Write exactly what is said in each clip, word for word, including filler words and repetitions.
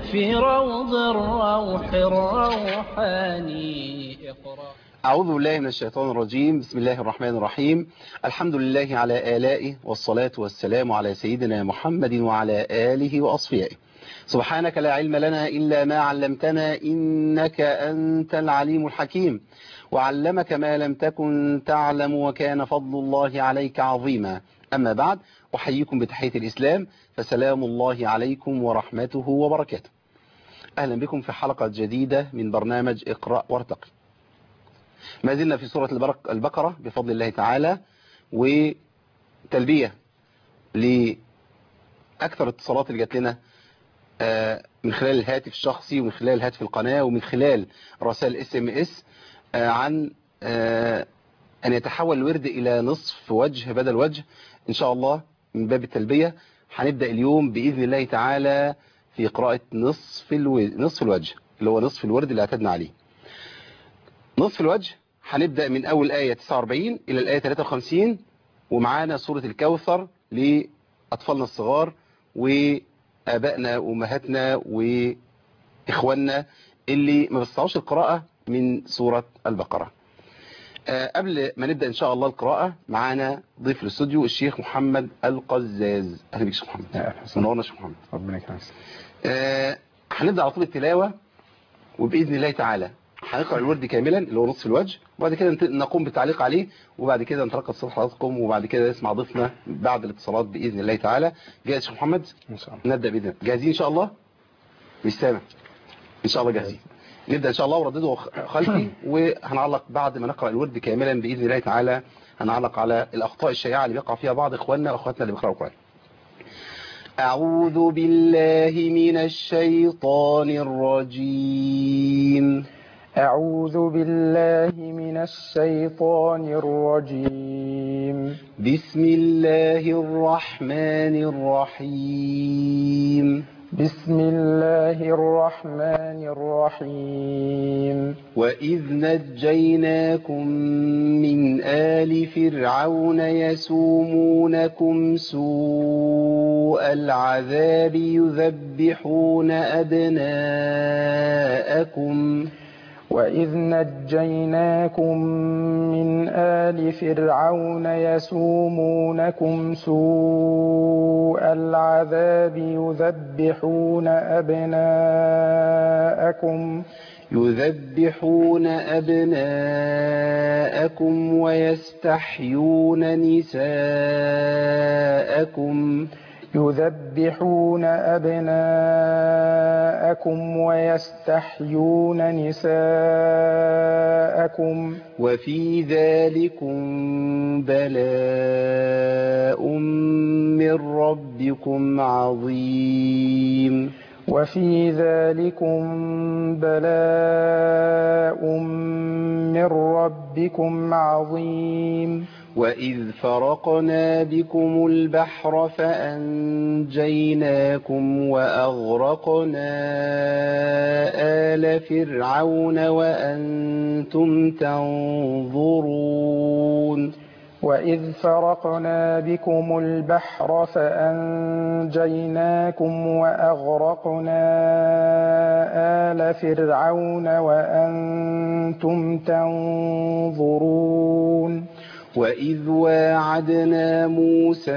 في روض الروح الروحاني. اقرأ. أعوذ بالله من الشيطان الرجيم. بسم الله الرحمن الرحيم. الحمد لله على آلائه، والصلاة والسلام على سيدنا محمد وعلى آله وأصفيائه. سبحانك لا علم لنا إلا ما علمتنا، إنك أنت العليم الحكيم. وعلمك ما لم تكن تعلم، وكان فضل الله عليك عظيما. أما بعد، أحييكم بتحية الإسلام، فسلام الله عليكم ورحمته وبركاته. أهلا بكم في حلقة جديدة من برنامج اقرأ وارتقي. ما زلنا في سورة البقرة بفضل الله تعالى، وتلبية لأكثر اتصالات اللي جات لنا من خلال الهاتف الشخصي، ومن خلال هاتف القناة، ومن خلال رسائل اس ام اس عن أن يتحول الورد إلى نصف وجه بدل وجه إن شاء الله. من باب التلبية هنبدأ اليوم بإذن الله تعالى في قراءة نصف نصف الوجه، اللي هو نصف الورد اللي اعتدنا عليه. نصف الوجه هنبدأ من أول آية تسعة وأربعين إلى الآية ثلاثة وخمسين، ومعانا سورة الكوثر لأطفالنا الصغار وآبائنا وأمهاتنا وإخواننا اللي ما بيستطيعوش القراءة من سورة البقرة. أه قبل ما نبدأ إن شاء الله القراءة، معانا ضيف الاستوديو الشيخ محمد القزاز. أهلا بك شيخ محمد. منورنا شيخ محمد. ربنا يكرمك. أه هنبدأ على طول التلاوة، وبإذن الله تعالى هنقرأ الورد كاملا اللي هو نصف الوجه، وبعد كده نقوم بالتعليق عليه، وبعد كده نتلقى اتصال حضراتكم، وبعد كده نسمع ضيفنا بعد الاتصالات بإذن الله تعالى. جاهز شيخ محمد؟ إن شاء الله. نبدأ بإذن الله. جاهزين إن شاء الله؟ مش سامع. إن شاء الله جاهزين. نبدأ إن شاء الله، ورددوا خلفي، وهنعلق بعد ما نقرأ الورد كاملا بإذن الله تعالى. هنعلق على الأخطاء الشائعة اللي بيقع فيها بعض إخواننا وأخواتنا اللي بيقرأوا القرآن. أعوذ بالله من الشيطان الرجيم. أعوذ بالله من الشيطان الرجيم. بسم الله الرحمن الرحيم. بسم الله الرحمن الرحيم. وإذ نجيناكم من آل فرعون يسومونكم سوء العذاب يذبحون أبناءكم وإذ نجيناكم من آل فرعون يسومونكم سوء العذاب يذبحون أبناءكم يذبحون أبناءكم ويستحيون نساءكم يذبحون أبناءكم ويستحيون نساءكم وفي ذلكم بلاء من ربكم عظيم وفي ذلكم بلاء من ربكم عظيم وإذ فرقنا بكم البحر فأنجيناكم وأغرقنا آل فرعون وأنتم تنظرون وإذ فرقنا بكم البحر فأنجيناكم وأغرقنا آل فرعون وأنتم تنظرون وإذ واعدنا موسى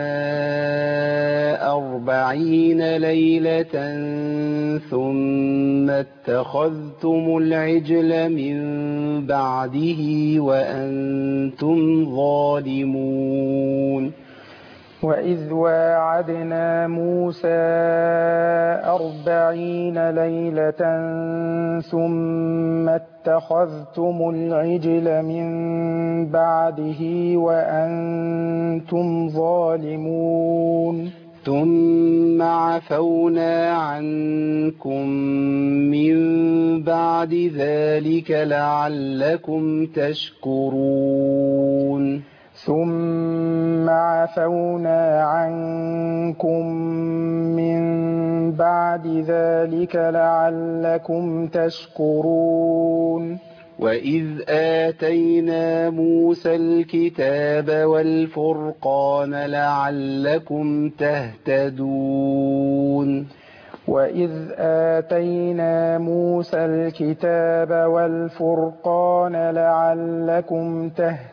أربعين ليلة ثم اتخذتم العجل من بعده وأنتم ظالمون وإذ واعدنا موسى أربعين ليلة ثم اتخذتم العجل من بعده وأنتم ظالمون ثم عفونا عنكم من بعد ذلك لعلكم تشكرون ثم عفونا عنكم من بعد ذلك لعلكم تشكرون وإذ آتينا موسى الكتاب والفرقان لعلكم تهتدون وإذ آتينا موسى الكتاب والفرقان لعلكم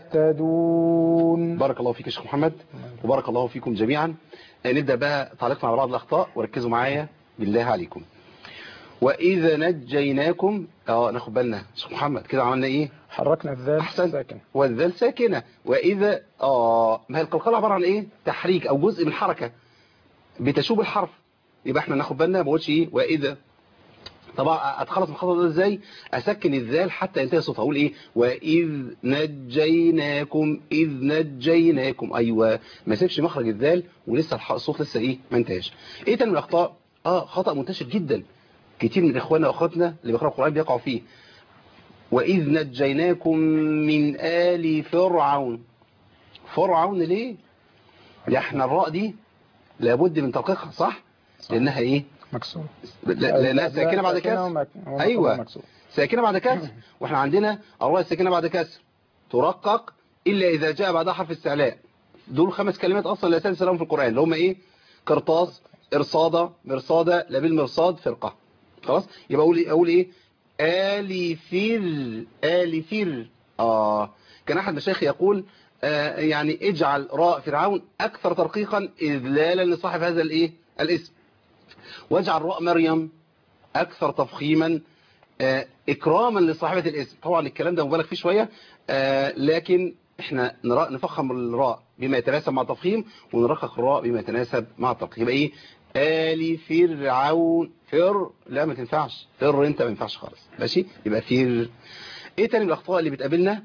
تهتدون. بارك الله فيك يا شيخ محمد وبارك الله فيكم جميعا. نبدأ بقى تعليقنا على بعض الأخطاء وركزوا معايا بالله عليكم. وإذا نجيناكم، اه ناخد بالنا شيخ محمد كده عملنا ايه؟ حركنا الذال أحسن. ساكن والذال ساكنة. وإذا اه ما هي القلقلة عبارة عن ايه؟ تحريك أو جزء من حركة بتشوب الحرف. يبقى احنا ناخد بالنا ما بقولش ايه وإذا. طبعا اتخلص من الخطأ ده ازاي؟ اسكن الذال حتى ينتهي صوتها. اقول ايه؟ واذ نجيناكم، اذ نجيناكم. ايوه ما اسيبش مخرج الذال ولسه الصوت لسه ايه ما انتهاش. ايه تاني من الاخطاء؟ اه خطأ منتشر جدا، كتير من اخواننا واخواتنا اللي بيقراوا القرآن بيقعوا فيه. واذ نجيناكم من آل فرعون. فرعون ليه؟ يا احنا الراء دي لابد من تدقيقها صح؟ لانها ايه؟ مكسور. لانها ساكنه بعد كسر. ايوه ساكنه بعد كسر. واحنا عندنا الراء الساكنه بعد كسر ترقق الا اذا جاء بعدها حرف استعلاء. دول خمس كلمات اصلا لا اساس لهم في القران اللي هم ايه؟ قرطاس، ارصاده، مرصاده، لابيل مرصاد، فرقه. خلاص يبقى اقول اقول ايه؟ آل فر، آل فر. اه كان احد مشايخ يقول آه يعني اجعل راء فرعون اكثر ترقيقا اذلالا لصاحب هذا الايه؟ الاسم. واجعل راء مريم اكثر تفخيما آه اكراما لصاحبة الاسم. طبعا الكلام ده مبالغ فيه شوية آه لكن احنا نفخم الراء بما يتناسب مع التفخيم ونرقق الراء بما يتناسب مع التفخيم. يبقى ايه؟ آل فرعون. فر لا ما تنفعش، فر انت ما ينفعش خالص. ماشي يبقى فر. ايه تاني من الاخطاء اللي بتقابلنا؟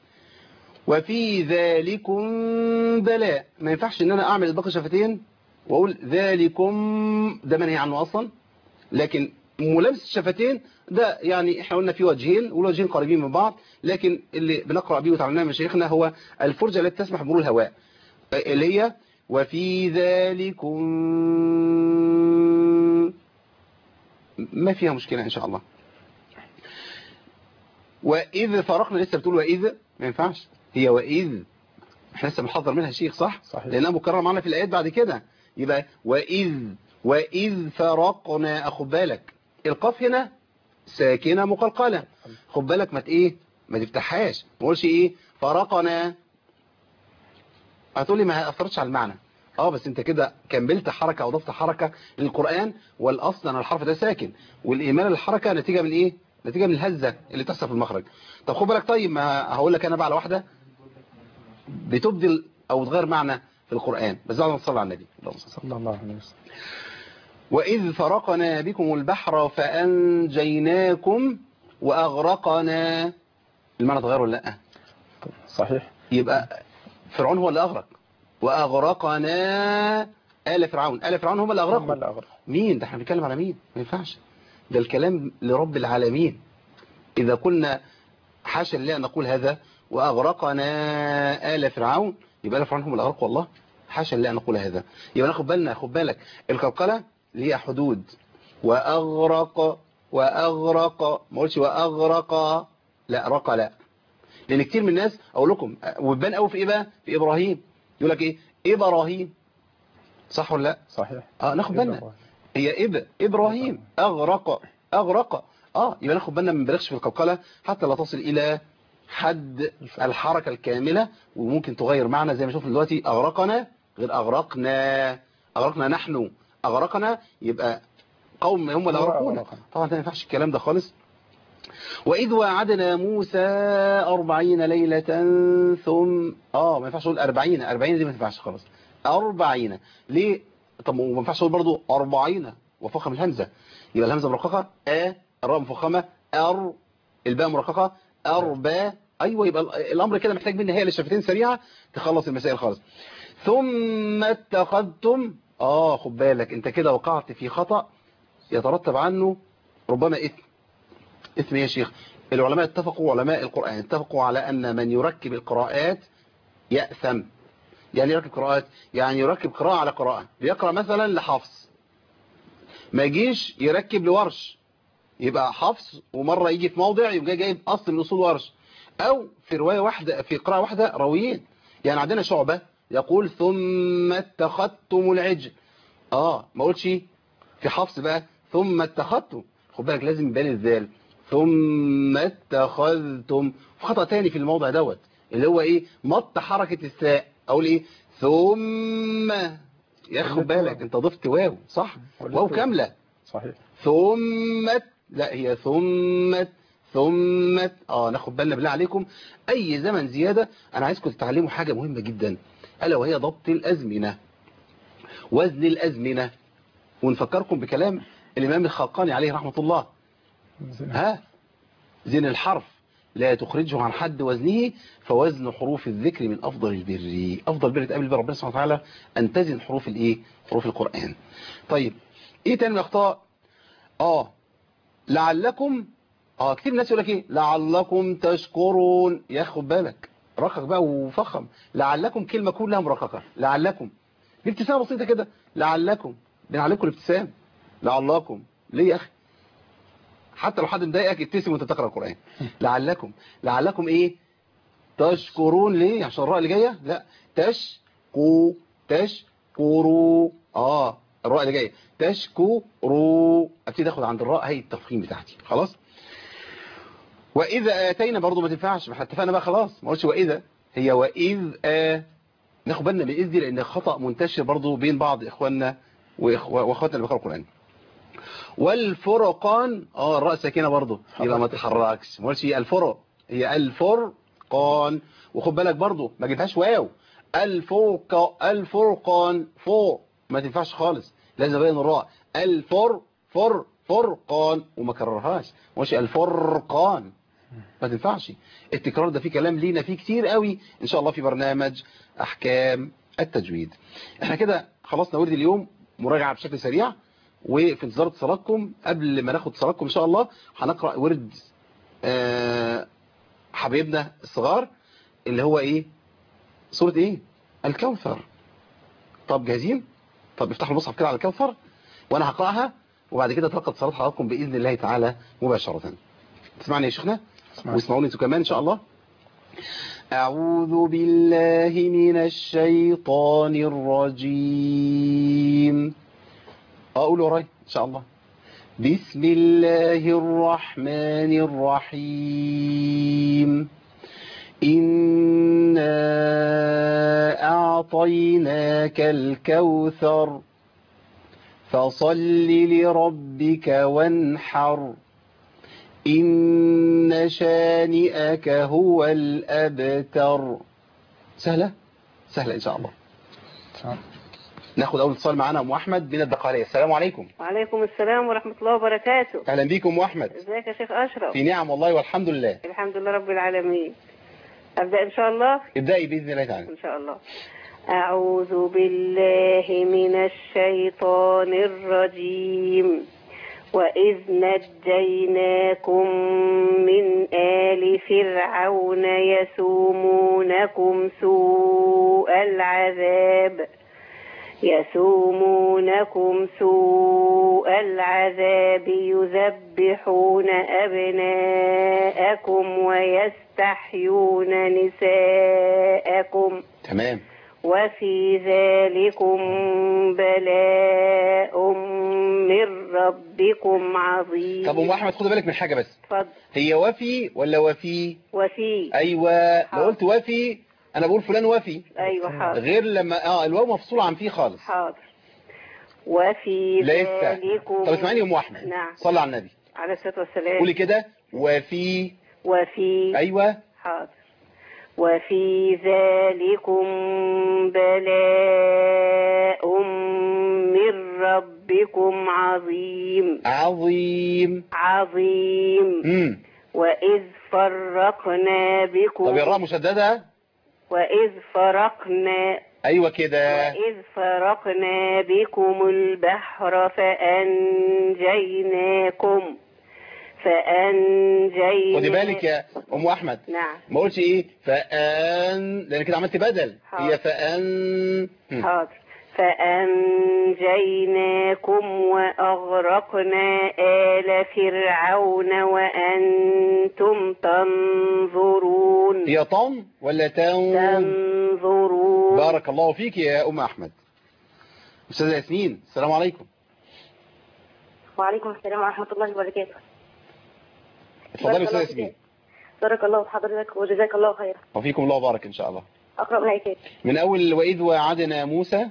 وفي ذلكم بلاء. ما ينفعش ان انا اعمل اطباق شفتين واقول ذلكم، ده منهي عنه اصلا. لكن ملامسه الشفتين ده يعني احنا قلنا في وجهين والوجهين قريبين من بعض، لكن اللي بنقرأ بيه وتعلمناه من شيخنا هو الفرجة التي تسمح بمرور الهواء اللي هي وفي ذلكم، ما فيها مشكلة ان شاء الله. وإذ فرقنا لسه بتقول وإذ، ما ينفعش، هي وإذ احنا لسه بنحضر منها شيخ صح؟ صحيح. لأنها مكررة معنا في الآيات بعد كده. يبقى وإذ، وإذ فرقنا. أخد بالك القاف هنا ساكنة مقلقلة، خد بالك ما ايه ما تفتحهاش، ما تقولش ايه فرقنا. هتقول لي ما اثرتش على المعنى. اه بس انت كده كملت حركة او ضفت حركة للقرآن، والاصل ان الحرف ده ساكن، والايمان الحركة نتيجة من ايه؟ نتيجة من الهزة اللي تحصل في المخرج. طب خد بالك طيب ما هقول لك انا بقى على واحدة بتبدل او تغير معنى في القرآن بس بعد ما تصلي على النبي صلى الله عليه وسلم. وإذ فرقنا بكم البحر فأنجيناكم وأغرقنا. المعنى تغير ولا لا؟ صحيح. يبقى فرعون هو اللي أغرق وأغرقنا آل فرعون. آل فرعون هم اللي أغرقوا. هم اللي أغرق. مين ده؟ احنا بنتكلم على مين؟ ما ينفعش، ده الكلام لرب العالمين. إذا كنا حاشا لله نقول هذا وأغرقنا آل فرعون يبقى آل فرعون هم اللي أغرقوا والله، حاشا لله نقول هذا. يبقى ناخد بالنا، خد بالك القلقلة اللي هي حدود. وأغرق، وأغرق، ما قلتش وأغرق، لا رق لا. لأن كتير من الناس أقول لكم وبان قوي في إيه بقى؟ في إبراهيم يقول لك إيه؟ إبراهيم صح ولا لا؟ صحيح. اه ناخد بالنا هي إب إبراهيم أغرق، أغرق. اه يبقى ناخد بالنا ما نبالغش في القلقلة حتى لا تصل إلى حد الحركة الكاملة، وممكن تغير معنى زي ما شفنا دلوقتي. أغرقنا غير أغرقنا، أغرقنا نحن، أغرقنا يبقى قوم هم اللي أغرقونا. طبعا ما ينفعش الكلام ده خالص. وإذ وعدنا موسى أربعين ليلة ثم اه ما ينفعش أقول أربعين، أربعين دي ما ينفعش خالص. أربعين ليه؟ طب ما ينفعش أقول برضو أربعين وفخم الهمزة، يبقى الهمزة مرققة أ، الراء مفخمة أر، الباء مرققة أربا. أيوة يبقى الأمر كده محتاج مني هي للشفتين سريعة تخلص المسائل خالص. ثم اتخذتم، اه خد بالك انت كده وقعت في خطأ يترتب عنه ربما إثم. إثم يا شيخ. العلماء اتفقوا، علماء القرآن اتفقوا على أن من يركب القراءات يأثم. يعني يركب قراءات، يعني يركب قراءة على قراءة، بيقرأ مثلا لحفص ما يجيش يركب لورش، يبقى حفص ومرة يجي في موضع يبقى جايب أصل من أصول ورش، أو في رواية واحدة في قراءة واحدة راويين. يعني عندنا شعبة يقول ثم اتخذتم العجل، اه ما قلتش في حفص بقى ثم اتخذتم، خد بالك لازم يبان الذال، ثم اتخذتم. خطأ تاني في الموضع دوت اللي هو ايه، مط حركة الساء، اقول ايه ثم، ياخد بالك انت ضفت واو صح، واو كاملة صحيح. ثم، لا هي ثم ثم اه ناخد بالنا بالله عليكم. اي زمن زيادة انا عايزكم تتعلموا حاجة مهمة جدا، الا وهي ضبط الازمنة، وزن الازمنة. ونفكركم بكلام الامام الخلقاني عليه رحمة الله، ها زين الحرف لا تخرجه عن حد وزنه، فوزن حروف الذكر من افضل البر. افضل بر تقابل بر ربنا سبحانه وتعالى ان تزن حروف الايه، حروف القرآن. طيب ايه تاني الاخطاء؟ اه لعلكم، اه كتير الناس يقول لك ايه لعلكم تشكرون، ياخد بالك رقق بقى وفخم، لعلكم كلمة كلها مرققة، لعلكم بابتسامة بسيطة كده، لعلكم بنعلمكم الابتسام، لعلكم ليه يا اخي، حتى لو حد مضايقك ابتسم وانت تقرا القرآن. لعلكم، لعلكم ايه تشكرون، ليه عشان الراء اللي جايه، لا تشكو تشكروا، اه الراء اللي جايه تشكروا، ابتدي اخد عند الراء هي التفخيم بتاعتي خلاص. واذا اتينا برضو ما تنفعش، ما احنا اتفقنا بقى خلاص، ما قلتش واذا، هي واذ آه. ناخد بالنا من اذ دي لان خطأ منتشر برضو بين بعض اخواننا واخواتنا اللي بيقراوا القرآن. والفرقان، اه الراء ساكنه برضو يبقى ما تتحركش، ما قلتش الفرق، هي الفرقان. وخد بالك برضو ما جبتهاش واو، الفرق الفرقان فوق ما تنفعش خالص، لازم ابين الراء الفر فر فرقان وما كررهاش، مش الفرقان ما تنفعش. التكرار ده فيه كلام لينا فيه كتير قوي ان شاء الله في برنامج احكام التجويد. احنا كده خلصنا ورد اليوم، مراجعه بشكل سريع، وفي انتظار اتصالاتكم. قبل ما ناخد اتصالاتكم ان شاء الله هنقرا ورد آه حبايبنا الصغار اللي هو ايه، سوره ايه، الكوثر. طب جاهزين؟ طب افتحوا المصحف كده على الكوثر وانا هقراها، وبعد كده تلقى اتصالات حضراتكم باذن الله تعالى مباشره. تسمعني يا شيخنا واسمعوني انتوا كمان ان شاء الله. اعوذ بالله من الشيطان الرجيم، اقول وراي ان شاء الله. بسم الله الرحمن الرحيم، إنا أعطيناك الكوثر فصل لربك وانحر إن شانئك هو الأبتر. سهلة سهلة إن شاء الله. ناخد أول اتصال معانا أم أحمد من البقالية. السلام عليكم. وعليكم السلام ورحمة الله وبركاته. أهلا بيكم أم أحمد. ازيك يا شيخ أشرف؟ في نعم والله والحمد لله. الحمد لله رب العالمين. أبدأ إن شاء الله. ابدأي بإذن الله تعالى. إن شاء الله. أعوذ بالله من الشيطان الرجيم، وإذ نجيناكم من آل فرعون يسومونكم سوء العذاب يسومونكم سوء العذاب يذبحون أبناءكم ويستحيون نساءكم. تمام. وفي ذلكم بلاء من ربكم عظيم. طب أم أحمد خد بالك من حاجة بس. اتفضل. هي وفي ولا وفي؟ وفي. أيوة حاضر. لو قلت وفي أنا بقول فلان وفي. أيوة حاضر. غير لما اه الواو مفصولة عن فيه خالص. حاضر. وفي ذلكم. طب اسمعيني يا أم أحمد. نعم. صلى على النبي عليه الصلاة والسلام. قولي كده وفي. وفي. أيوة. حاضر. وفي ذلكم بلاء من ربكم عظيم. عظيم. عظيم. امم وإذ فرقنا بكم. طب الراء مشددة. وإذ فرقنا. أيوة كده. وإذ فرقنا بكم البحر فأنجيناكم فأنجينا. خدي بالك يا أم أحمد. نعم. ما قلتش إيه فأن، لأن كده عملت بدل. حاضر. هي فأن. حاضر. فأنجيناكم وأغرقنا آل فرعون وأنتم تنظرون. هي طن ولا تن؟ تنظرون. بارك الله فيك يا أم أحمد. أستاذة ياسمين السلام عليكم. وعليكم السلام ورحمة الله وبركاته. اتفضلي بارك استاذ الله ياسمين. فيك. بارك الله في حضرتك وجزاك الله خيرا. وفيكم الله بارك ان شاء الله. أقرأ من الآيات. من اول واذ وعدنا موسى.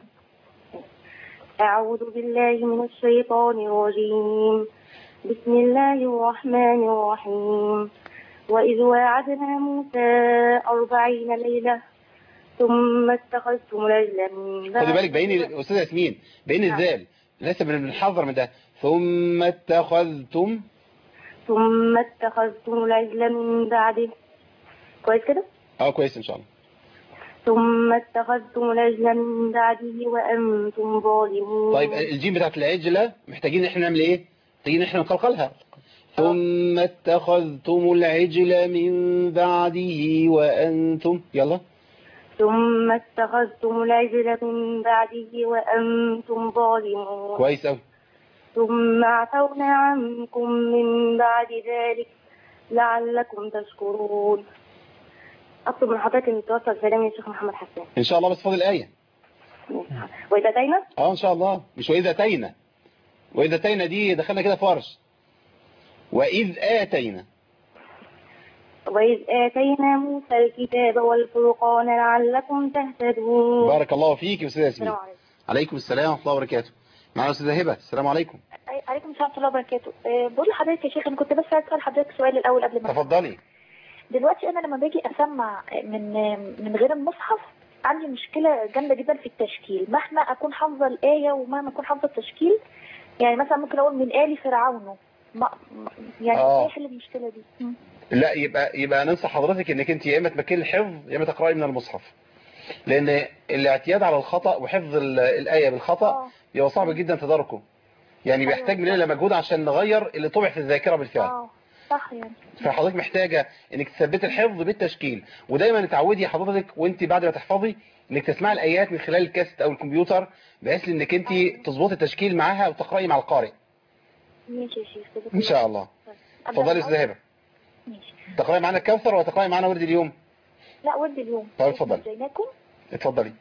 أعوذ بالله من الشيطان الرجيم. بسم الله الرحمن الرحيم. وإذ واعدنا موسى أربعين ليلة ثم اتخذتم العجل من بعد. خدي بالك بين استاذ ياسمين بين الذال لسه بنحذر من ده. ثم اتخذتم. ثم اتخذتم العجل من بعده. كويس كده؟ اه كويس ان شاء الله. ثم اتخذتم العجل من بعده وأنتم ظالمون. طيب الجيم بتاعت العجلة محتاجين ان احنا نعمل ايه؟ محتاجين ان احنا نقلقلها. ثم اتخذتم العجل من بعده وأنتم. يلا. ثم اتخذتم العجل من بعده وأنتم ظالمون. كويس أوي. ثم عفونا عنكم من بعد ذلك لعلكم تشكرون. أطلب من حضرتك أن توصل سلام يا شيخ محمد حسان. إن شاء الله بس فاضل الآية. وإذا أتينا؟ اه إن شاء الله مش وإذا أتينا. وإذا أتينا دي دخلنا كده فرش. وإذ آتينا. وإذ آتينا موسى الكتاب والفرقان لعلكم تهتدون. بارك الله فيك يا أستاذ ياسمين. السلام عليكم. عليكم السلام ورحمة الله وبركاته. معنا أستاذة هبة. السلام عليكم. عليكم السلام ورحمة الله وبركاته. أه بقول لحضرتك يا شيخ أنا كنت بس عايز أسأل حضرتك سؤال الأول قبل ما تفضلي. دلوقتي أنا لما باجي أسمع من من غير المصحف عندي مشكلة جامدة جدا في التشكيل، مهما أكون حافظة الآية ومهما أكون حافظة التشكيل. يعني مثلا ممكن أقول من آل فرعون ما يعني آه. إيه حل المشكلة دي؟ م. لا يبقى يبقى ننصح حضرتك انك انت يا اما تمكني الحفظ يا اما تقراي من المصحف. لان الاعتياد على الخطأ وحفظ الآية بالخطأ بيبقى صعب جدا تداركه. يعني بيحتاج مننا مجهود عشان نغير اللي طبع في الذاكرة بالفعل. اه صح يعني. فحضرتك محتاجة انك تثبت الحفظ بالتشكيل، ودايما تعودي حضرتك وانت بعد ما تحفظي انك تسمعي الايات من خلال الكاسيت او الكمبيوتر بحيث انك انت تظبطي التشكيل معاها وتقراي مع القارئ. ماشي يا شيخ. ان شاء الله. اتفضلي يا استاذه هبه. ماشي. تقراي معانا الكوثر ولا تقراي معانا ورد اليوم؟ لا ورد اليوم. طيب اتفضلي. نجيناكم. اتفضلي.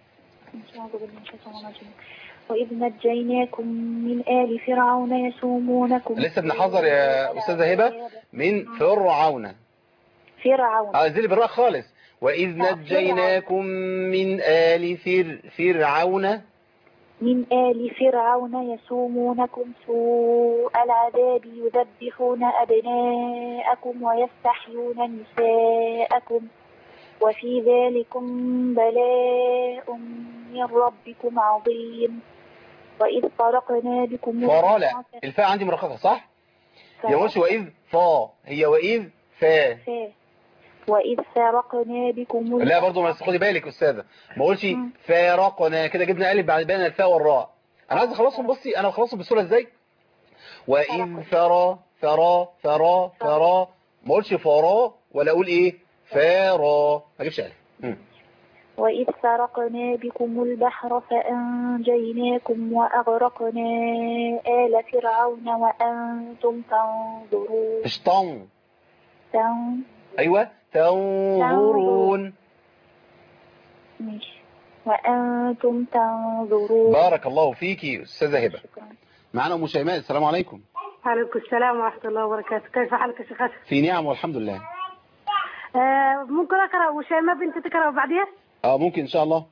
وإذ نجيناكم من آل فرعون يسومونكم. لسه بنحذر يا استاذه هبه من فرعون. فرعون. اه انزلي بالراء خالص. وإذ نجيناكم من آل فر فرعون من آل فرعون يسومونكم سوء العذاب يذبحون أبناءكم ويستحيون نساءكم وفي ذلكم بلاء من ربكم عظيم. وإذ فرقنا بكم. فرا لا الفاء عندي مرققة صح؟ يا مش وإذ فا هي وإذ فا. فا. وإذ فرقنا بكم. لا برضو ما خدي بالك أستاذة ما قولش فارقنا كده جبنا ألف بعد بين الفاء والراء. أنا عايز أخلصهم. بصي أنا بخلصهم بسهولة إزاي؟ وإذ فرا فرا فرا فرا ما قولش فرا ولا أقول إيه فارا ما أجيبش ألف. وإذ فرقنا بكم البحر فأنجيناكم وأغرقنا آل فرعون وأنتم تنظرون. مش طن. تن. أيوة تنظرون. ماشي. وأنتم تنظرون. بارك الله فيكي أستاذة هبة. معنا أم شيماء. السلام عليكم. وعليكم السلام ورحمة الله وبركاته. كيف حالك يا شيخ؟ في نعم والحمد لله. آه ممكن أقرأ وشيماء بنت تقرأ بعدين؟ اه ممكن ان شاء الله.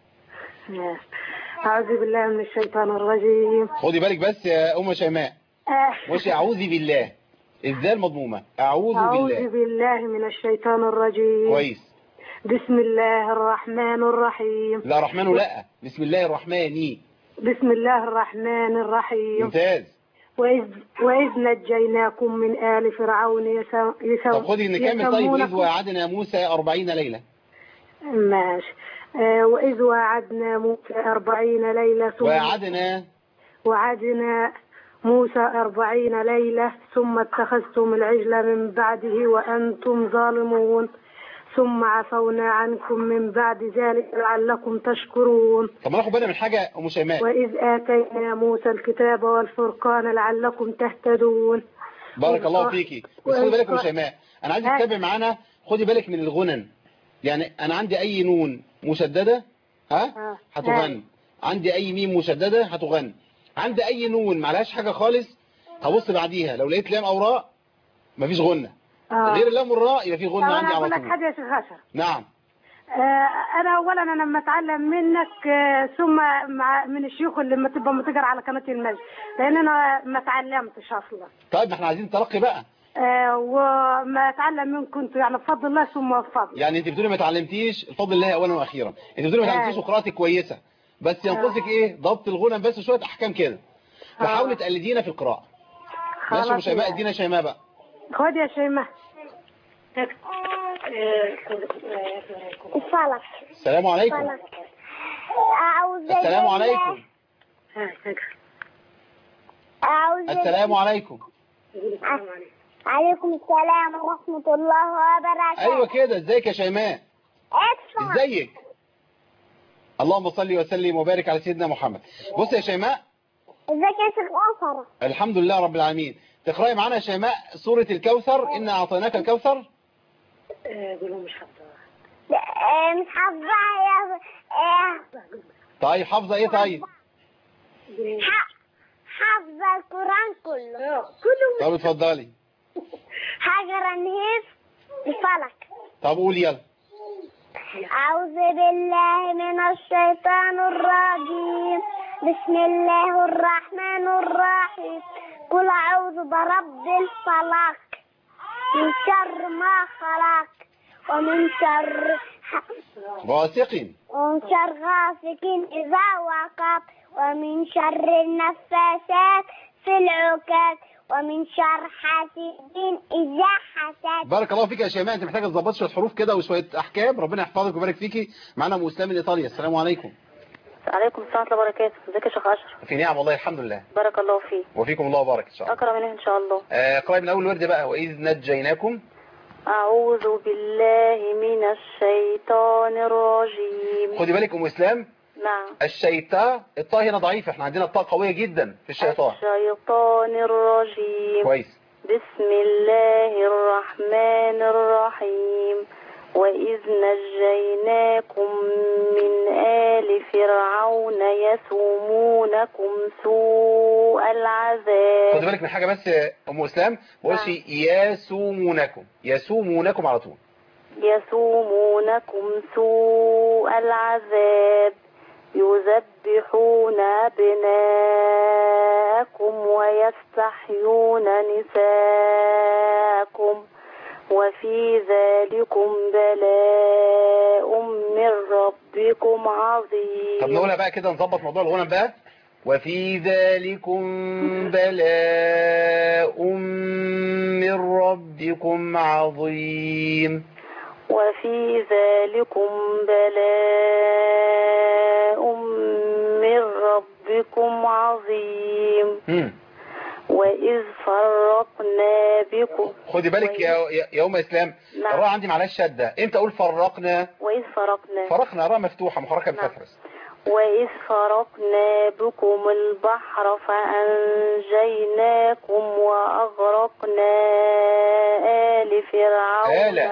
اعوذ بالله من الشيطان الرجيم. خدي بالك بس يا ام شيماء. آه. مش اعوذ بالله الذال مضمومه. اعوذ بالله. اعوذ بالله من الشيطان الرجيم. كويس. بسم الله الرحمن الرحيم. لا رحمن لا بسم الله الرحمن. بسم الله الرحمن الرحيم. ممتاز. وإذ, وإذ نجيناكم من آل فرعون يسومونكم. طب خدي نكمل. طيب وإذ وعدنا موسى أربعين ليلة. ماشي. آه وإذ وعدنا موسى أربعين ليلة ثم وعدنا وعدنا موسى أربعين ليلة ثم اتخذتم العجل من بعده وأنتم ظالمون ثم عفونا عنكم من بعد ذلك لعلكم تشكرون. طب ما ناخد بالنا من حاجة أم شيماء. وإذ آتينا موسى الكتاب والفرقان لعلكم تهتدون. بارك الله فيكي. بس خدي بالك أم شيماء أنا عايز تتابع معانا. خدي بالك من الغنن. يعني أنا عندي أي نون مشددة ها هتغن. عندي أي ميم مشددة هتغن. عندي أي نون معلهاش حاجة خالص هبص بعديها لو لقيت لام او راء مفيش غنة. آه. غير اللام والراء يبقى في غنة طب عندي انا على اقول لك طول. حاجه يا شيخ هاشم. نعم. آه، انا اولا انا لما اتعلم منك آه، ثم مع من الشيوخ اللي لما تبقى متجر على قناه المجد، لان انا ما اتعلمتش اصلا. طيب ما احنا عايزين تلقي بقى. آه، وما اتعلم منكم كنت يعني بفضل الله ثم بفضل. يعني انت بتقولي ما اتعلمتيش الفضل الله اولا واخيرا، انت بتقولي ما اتعلمتيش وقراءتك كويسه، بس ينقصك ايه؟ ضبط الغنى بس وشويه احكام كده. فحاولي تقلدينا في القراءه. ماشي يا ابو شيماء، ادينا شيماء بقى. خد يا شيماء. الفلق. السلام عليكم. أعوذ السلام عليكم. أعوذ السلام عليكم. عليكم السلام ورحمة الله وبركاته. ايوه كده. ازيك يا شيماء؟ ادفع. ازيك؟ اللهم صل وسلم وبارك على سيدنا محمد. بص يا شيماء. ازيك يا شيخ أسرة؟ الحمد لله رب العالمين. تقرأي معانا يا شيماء سورة الكوثر، إنا أعطيناك الكوثر. قولوا مش حافظة. لا مش حافظة يا طيب حافظة إيه طيب؟ حافظة القرآن كله. طب اتفضلي. حجر النهيف الفلك. طب قولي يلا. أعوذ بالله من الشيطان الرجيم. بسم الله الرحمن الرحيم. قل أعوذ برب الفلق من شر ما خلق ومن شر غاسق ومن شر غاسق إذا وقب ومن شر النفاثات في العقد ومن شر حاسد إذا حسد. بارك الله فيك يا شيماء. انت محتاجه تظبطي شويه حروف كده وشويه احكام. ربنا يحفظك ويبارك فيكي. معانا ام اسلام من ايطاليا. السلام عليكم. عليكم السلام ورحمة الله وبركاته. ازيك يا شيخ اشرف؟ في نعم والله الحمد لله. بارك الله فيك. وفيكم الله وبارك ان شاء الله. اقرا منه ان شاء الله. آه قرأي من اول ورد بقى. واذ نجيناكم. اعوذ بالله من الشيطان الرجيم. خدي بالك ام اسلام. نعم. الشيطان الطاء هنا ضعيفه، احنا عندنا الطاء قويه جدا في الشيطان. الشيطان الرجيم. كويس. بسم الله الرحمن الرحيم. وإذ نجيناكم من آل فرعون يسومونكم سوء العذاب. خدي بالك من حاجة بس أم إسلام، ما قولش يسومونكم، يسومونكم على طول. يسومونكم سوء العذاب يذبحون أبناءكم ويستحيون نساءكم وفي ذلكم بلاء من ربكم عظيم. طب نقولها بقى كده، نظبط موضوع الغنم بقى. وفي ذلكم بلاء من ربكم عظيم. وفي ذلكم بلاء من ربكم عظيم. مم. وإذ فرقنا بكم. خدي بالك يا يا أم إسلام. نعم. الراء عندي معلش شدة. امتى أقول فرقنا؟ وإذ فرقنا. فرقنا راء مفتوحة محركة نعم. بفتح بس. وإذ فرقنا بكم البحر فأنجيناكم وأغرقنا آل فرعون. آل.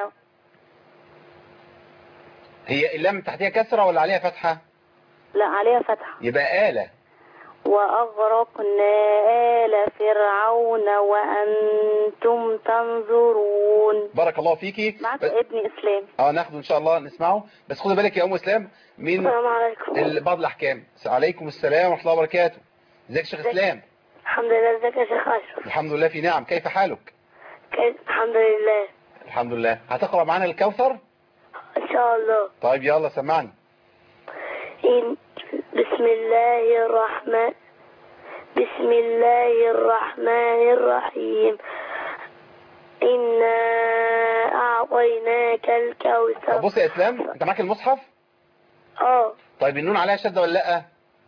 هي اللام تحتها كسرة ولا عليها فتحة؟ لا عليها فتحة. يبقى آلة. وأغرقنا آل فرعون وأنتم تنظرون. بارك الله فيكي. معك بس... ابن إسلام. اه ناخده ان شاء الله نسمعه، بس خدي بالك يا ام اسلام من السلام عليكم. ال- بعض الاحكام. عليكم السلام ورحمه الله وبركاته. ازيك يا شيخ اسلام؟ الحمد لله. ازيك يا شيخ أشرف؟ الحمد لله في نعم. كيف حالك؟ كيف؟ الحمد لله. الحمد لله. هتقرا معانا الكوثر إن شاء الله. طيب يلا سمعني. إن بسم الله الرحمن بسم الله الرحمن الرحيم. إنا أعطيناك الكوثر. طب بص يا اسلام، انت معاك المصحف؟ اه طيب النون عليها شده ولا لا؟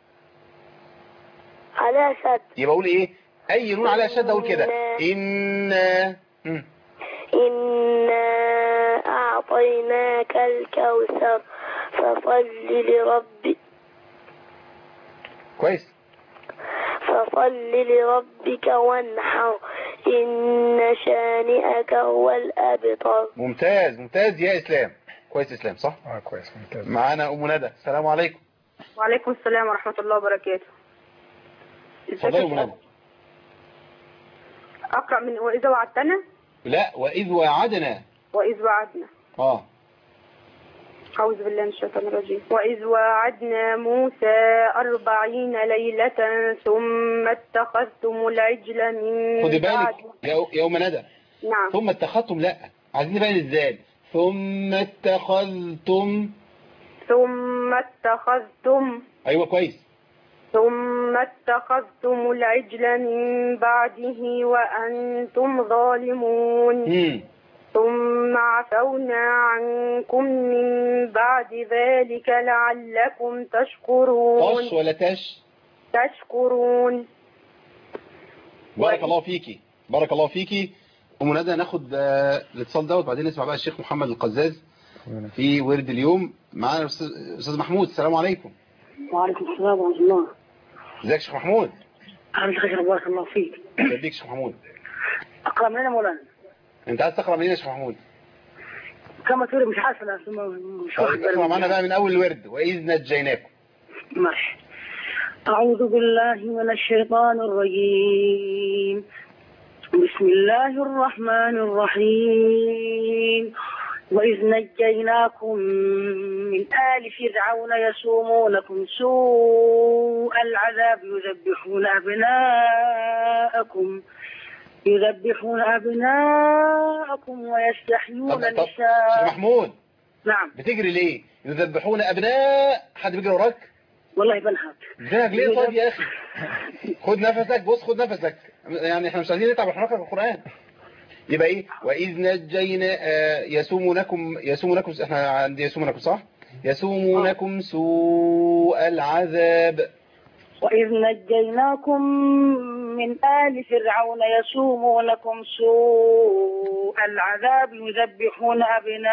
على شد. يبقى اقول ايه؟ اي نون عليها شده اقول كده ان. مم. إنا أعطيناك الكوثر فصل لربك كويس. فصل لربك وانحر إن شانئك هو الأبتر. ممتاز ممتاز يا اسلام. كويس اسلام صح؟ اه كويس ممتاز. معانا ام ندى. السلام عليكم. وعليكم السلام ورحمة الله وبركاته. اتفضلي يا ام ندى. أقرأ من وإذا وعدتنا. لا، وإذ وعدنا. وإذ وعدنا. اه أعوذ بالله من الشيطان الرجيم. وإذ وعدنا موسى أربعين ليلة ثم اتخذتم العجل من خدي بعد. بالك يو- يوم ندى. نعم. ثم اتخذتم، لا عايزين نبين ازاي. ثم اتخذتم. ثم اتخذتم. ايوه كويس. ثم اتخذتم العجل من بعده وأنتم ظالمون. امم ثم عفونا عنكم من بعد ذلك لعلكم تشكرون. طش ولا تش؟ تشكرون. بارك الله فيكي، بارك الله فيكي. ام ندى، ناخد آه، الاتصال دوت وبعدين نسمع بقى الشيخ محمد القزاز في ورد اليوم. معانا استاذ أستاذ محمود. السلام عليكم. وعليكم السلام ورحمة الله. ازيك يا شيخ محمود؟ أهلا خير، بارك الله فيك. يديك يا شيخ محمود. أقرأ من هنا مولانا؟ انت عايز تقرا منين يا شيخ محمود؟ كما تقول مش عارف أنا مش واخد بالي. اقرا معانا بقى من اول الورد. واذ نجيناكم. ماشي. أعوذ بالله من الشيطان الرجيم. بسم الله الرحمن الرحيم. وإذ نجيناكم من آل فرعون يسومونكم سوء العذاب يذبحون أبناءكم يذبحون أبناءكم ويستحيون طب طب شيخ نساء. محمود، نعم. بتجري ليه؟ يذبحون ابناء. حد بيجري وراك؟ والله بنهك. بتجري ليه طيب يا اخي؟ خد نفسك، بص خد نفسك، يعني احنا مش عايزين نتعب احنا نقرا القران. يبقى ايه؟ واذ نجينا آه يسومونكم يسومونكم احنا عند يسومونكم صح؟ يسومونكم سوء العذاب. وإذ نجيناكم من آل فرعون يسومونكم سوء العذاب يذبحون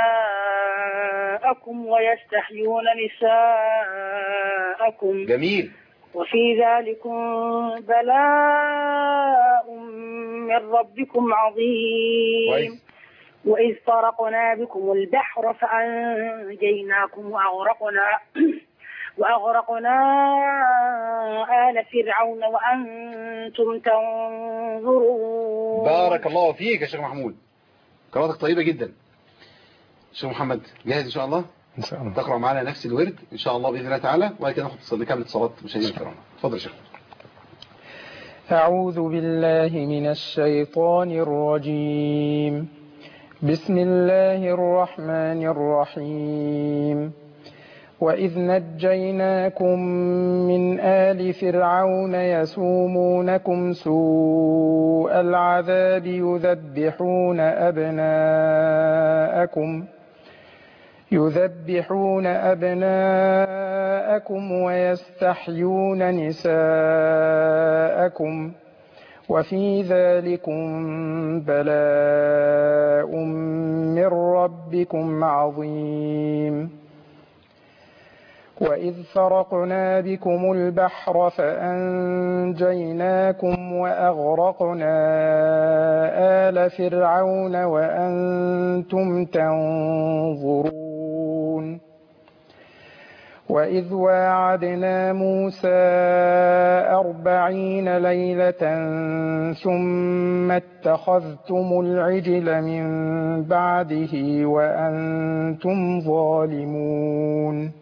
أبناءكم ويستحيون نساءكم. جميل. وفي ذلكم بلاء من ربكم عظيم. كويس. وإذ فرقنا بكم البحر فأنجيناكم وأغرقنا وأغرقنا آل فرعون وأنتم تنظرون. بارك الله فيك يا شيخ محمود، قراءتك طيبة جدا. شيخ محمد جاهز إن شاء الله؟ إن شاء الله. تقرأ معنا نفس الورد إن شاء الله بإذن الله تعالى، وبعد كده ناخد نكمل اتصالات مشاهدينا الكرام. اتفضل يا شيخ. أعوذ بالله من الشيطان الرجيم. بسم الله الرحمن الرحيم. وإذ نجيناكم من آل فرعون يسومونكم سوء العذاب يذبحون أبناءكم يذبحون أبناءكم ويستحيون نساءكم وفي ذلكم بلاء من ربكم عظيم. وإذ فرقنا بكم البحر فأنجيناكم وأغرقنا آل فرعون وأنتم تنظرون. وإذ واعدنا موسى أربعين ليلة ثم اتخذتم العجل من بعده وأنتم ظالمون.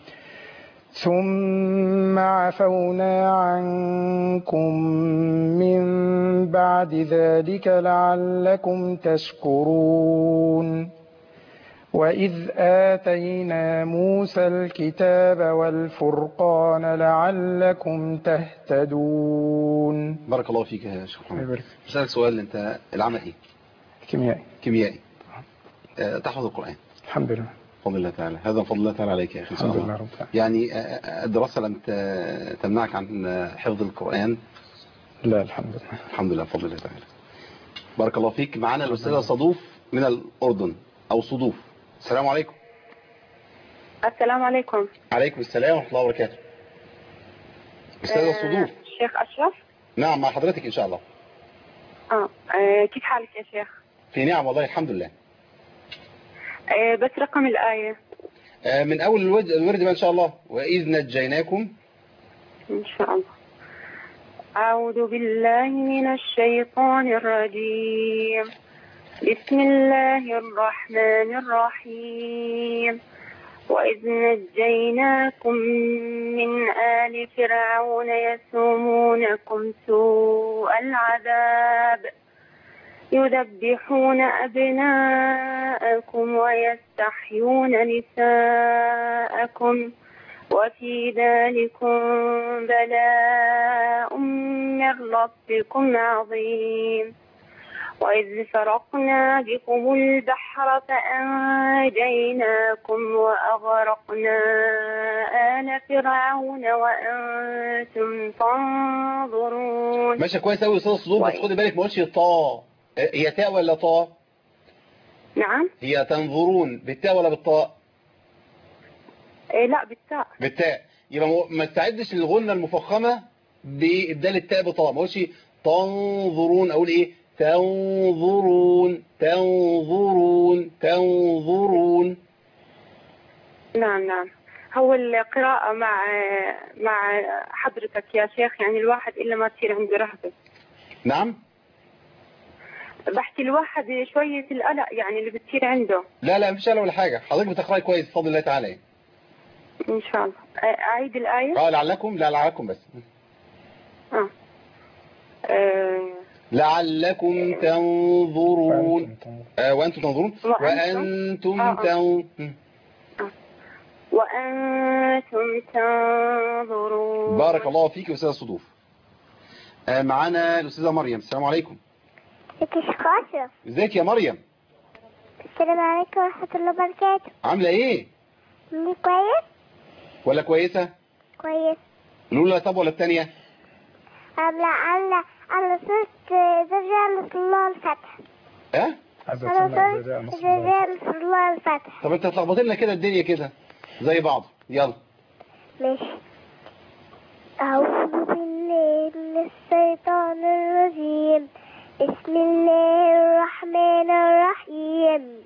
ثم عفونا عنكم من بعد ذلك لعلكم تشكرون. وإذ آتينا موسى الكتاب والفرقان لعلكم تهتدون. بارك الله فيك يا شيخ محمد. يبارك. أسألك سؤال، أنت العمل إيه؟ كيميائي. كيميائي. أه تحفظ القرآن؟ الحمد لله. بفضل الله تعالى، هذا فضل الله تعالى عليك يا أخي. الحمد لله رب العالمين. يعني أه الدراسة لم ت- تمنعك عن حفظ القرآن؟ لا الحمد لله. الحمد لله بفضل الله تعالى. بارك الله فيك. معنا الأستاذة صدوف من الأردن أو صدوف. السلام عليكم. السلام عليكم. عليكم السلام ورحمة الله وبركاته. أستاذة صدوف. شيخ أشرف. نعم مع حضرتك إن شاء الله. آه. آه كيف حالك يا شيخ؟ في نعم والله الحمد لله. آه بس رقم الآية. آه من أول الورد الورد إن شاء الله. وإذ نجيناكم. إن شاء الله. أعوذ بالله من الشيطان الرجيم. بسم الله الرحمن الرحيم. وإذ نجيناكم من آل فرعون يسومونكم سوء العذاب يذبحون أبناءكم ويستحيون نساءكم وفي ذلكم بلاء من ربكم عظيم. وإذ فرقنا بكم البحر فأنجيناكم وأغرقنا آل فرعون وأنتم تنظرون. ماشي كويس قوي يا استاذ صدوق، بس خدي بالك ما قلتش طا. هي تاء ولا طا؟ نعم. هي تنظرون بالتاء ولا بالطاء؟ إيه لا بالتاء. بالتاء. يبقى ما تعدش الغنة المفخمة بإبدال التاء بطاء، ما قلتش تنظرون، أقول إيه؟ تنظرون تنظرون تنظرون. نعم نعم. هو القراءة مع مع حضرتك يا شيخ يعني الواحد إلا ما تصير عنده رهبة. نعم. بحكي الواحد شوية القلق يعني اللي بتصير عنده. لا لا مفيش قلق ولا حاجة، حضرتك بتقرأي كويس بفضل الله تعالى. إن شاء الله. أعيد الآية؟ اه لعلكم. لا لعلكم بس. آه. آه. لعلكم تنظرون. آه وأنتم تنظرون. وأنتم آه. تنظرون. آه. وأنتم تنظرون. بارك الله فيك يا أستاذة صدوف. آه معانا الأستاذة مريم. السلام عليكم. ازيك يا شيخ أشرف؟ ازيك يا مريم؟ السلام عليكم ورحمة الله وبركاته. عاملة ايه؟ كويس؟ ولا كويسة؟ كويس. الأولى طب ولا الثانية؟ عاملة عاملة عاملة صوت زرزال نصر الله الفتح. اه؟ عاملة صوت زرزال نصر الله الفتح. طب انت هتلخبط لنا كده الدنيا كده زي بعض. يلا. ماشي. أعوذ بالله من الشيطان الرجيم. بسم الله الرحمن الرحيم.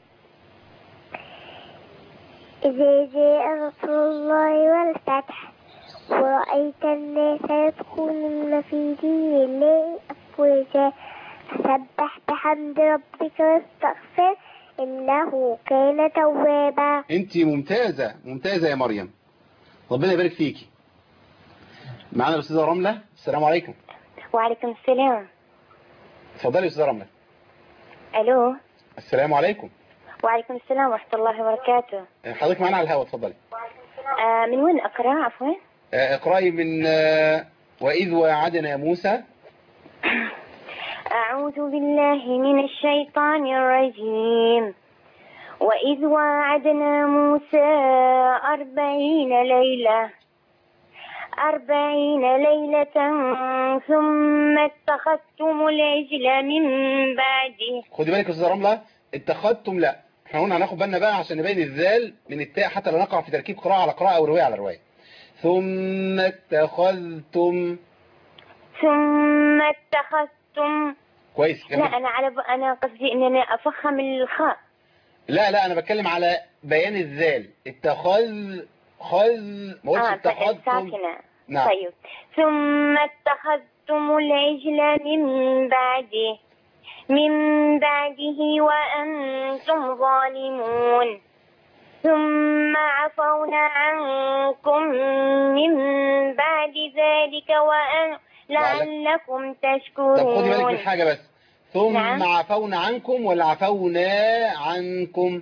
إذا جاء نصر الله والفتح ورأيت الناس يدخلون في دين الله أفواجا فسبح بحمد ربك واستغفر إنه كان توابا. انت ممتازة ممتازة يا مريم، ربنا يبارك فيكي. معانا الأستاذة رملة. السلام عليكم. وعليكم السلام. اتفضلي يا أستاذة رملة. ألو. السلام عليكم. وعليكم السلام ورحمة الله وبركاته. حضرتك معانا على الهواء، اتفضلي. آه من وين أقرأ عفوا؟ آه اقرأي من آه وإذ وعدنا موسى. أعوذ بالله من الشيطان الرجيم. وإذ وعدنا موسى أربعين ليلة أربعين ليلة ثم اتخذتم العجل من بعده. خدي بالك يا أستاذة رملة، اتخذتم لا، احنا هنا هناخد بالنا بقى عشان نبين الذال من التاء حتى لا نقع في تركيب قراءة على قراءة أو رواية على رواية. ثم اتخذتم. ثم اتخذتم. كويس. لا أنا على ب... أنا قصدي إن أنا أفخم الخاء. لا لا أنا بتكلم على بيان الذال. اتخذ خذ ما قلتش آه اتخذتم. ساكنة. نعم. طيب. ثم اتخذتم العجل من بعده من بعده وأنتم ظالمون ثم عفونا عنكم من بعد ذلك وأن لعلكم تشكرون. طب خدي بالك من حاجة بس. ثم نعم. عفونا عنكم ولا عفونا عنكم؟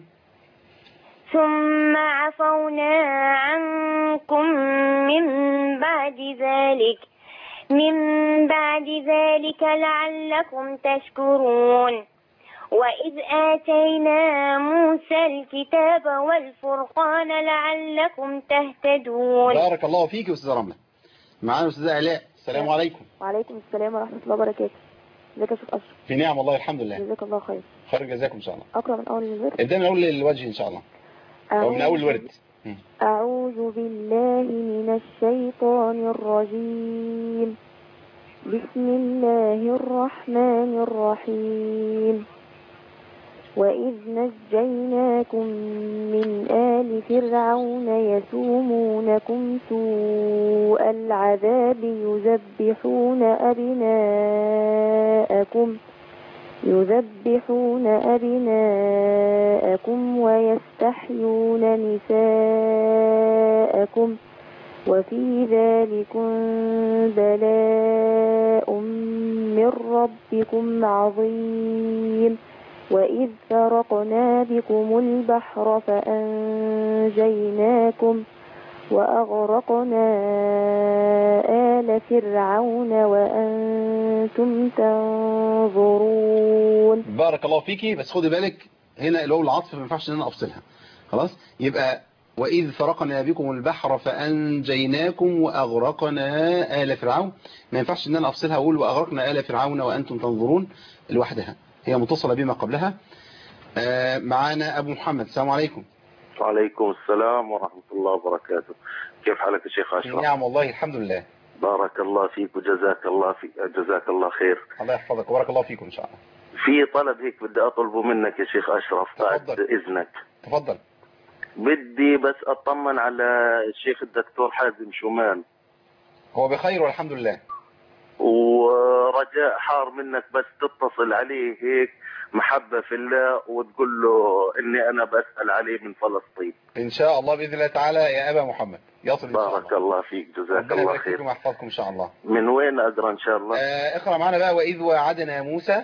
ثم عفونا عنكم من بعد ذلك من بعد ذلك لعلكم تشكرون. وإذ آتينا موسى الكتاب والفرقان لعلكم تهتدون. بارك الله فيك يا أستاذة رملة. معانا أستاذة آلاء. السلام عليكم. وعليكم السلام ورحمة الله وبركاته. ازيك يا شيخ أشرف؟ في نعم والله الحمد لله. جزاك الله خير. خير جزاكم إن شاء الله. أقرأ من أول الورد. ابدأ من أول الوجه إن شاء الله. أو من أول الورد. أعوذ بالله من الشيطان الرجيم. بسم الله الرحمن الرحيم. وإذ نجيناكم من آل فرعون يسومونكم سوء العذاب يذبحون أبناءكم يذبحون أبناءكم ويستحيون نساءكم وفي ذلكم بلاء من ربكم عظيم وإذ فرقنا بكم البحر فأنجيناكم وأغرقنا آل فرعون وأنتم تنظرون. بارك الله فيكي، بس خدي بالك هنا الواو العطف ما ينفعش ان انا افصلها. خلاص، يبقى وإذ فرقنا بكم البحر فأنجيناكم وأغرقنا آل فرعون، ما ينفعش ان انا افصلها واقول وأغرقنا آل فرعون وأنتم تنظرون لوحدها، هي متصلة بما قبلها. آه معانا أبو محمد. السلام عليكم. وعليكم السلام ورحمة الله وبركاته. كيف حالك يا شيخ أشرف؟ نعم والله الحمد لله. بارك الله فيك وجزاك الله فيك، جزاك الله خير. الله يحفظك وبارك الله فيكم إن شاء الله. في طلب هيك بدي أطلبه منك يا شيخ أشرف بعد إذنك. تفضل. بدي بس أطمن على الشيخ الدكتور حازم شومان. هو بخير والحمد لله. ورجاء حار منك بس تتصل عليه هيك محبة في الله وتقول له إني أنا بسأل عليه من فلسطين. إن شاء الله بإذن الله تعالى يا أبا محمد، يصل إن شاء الله. بارك الله فيك، جزاك الله خير. ربنا يحفظكم إن شاء الله. من وين أقرأ إن شاء الله؟ آه اقرأ معنا بقى. وإذ وعدنا موسى.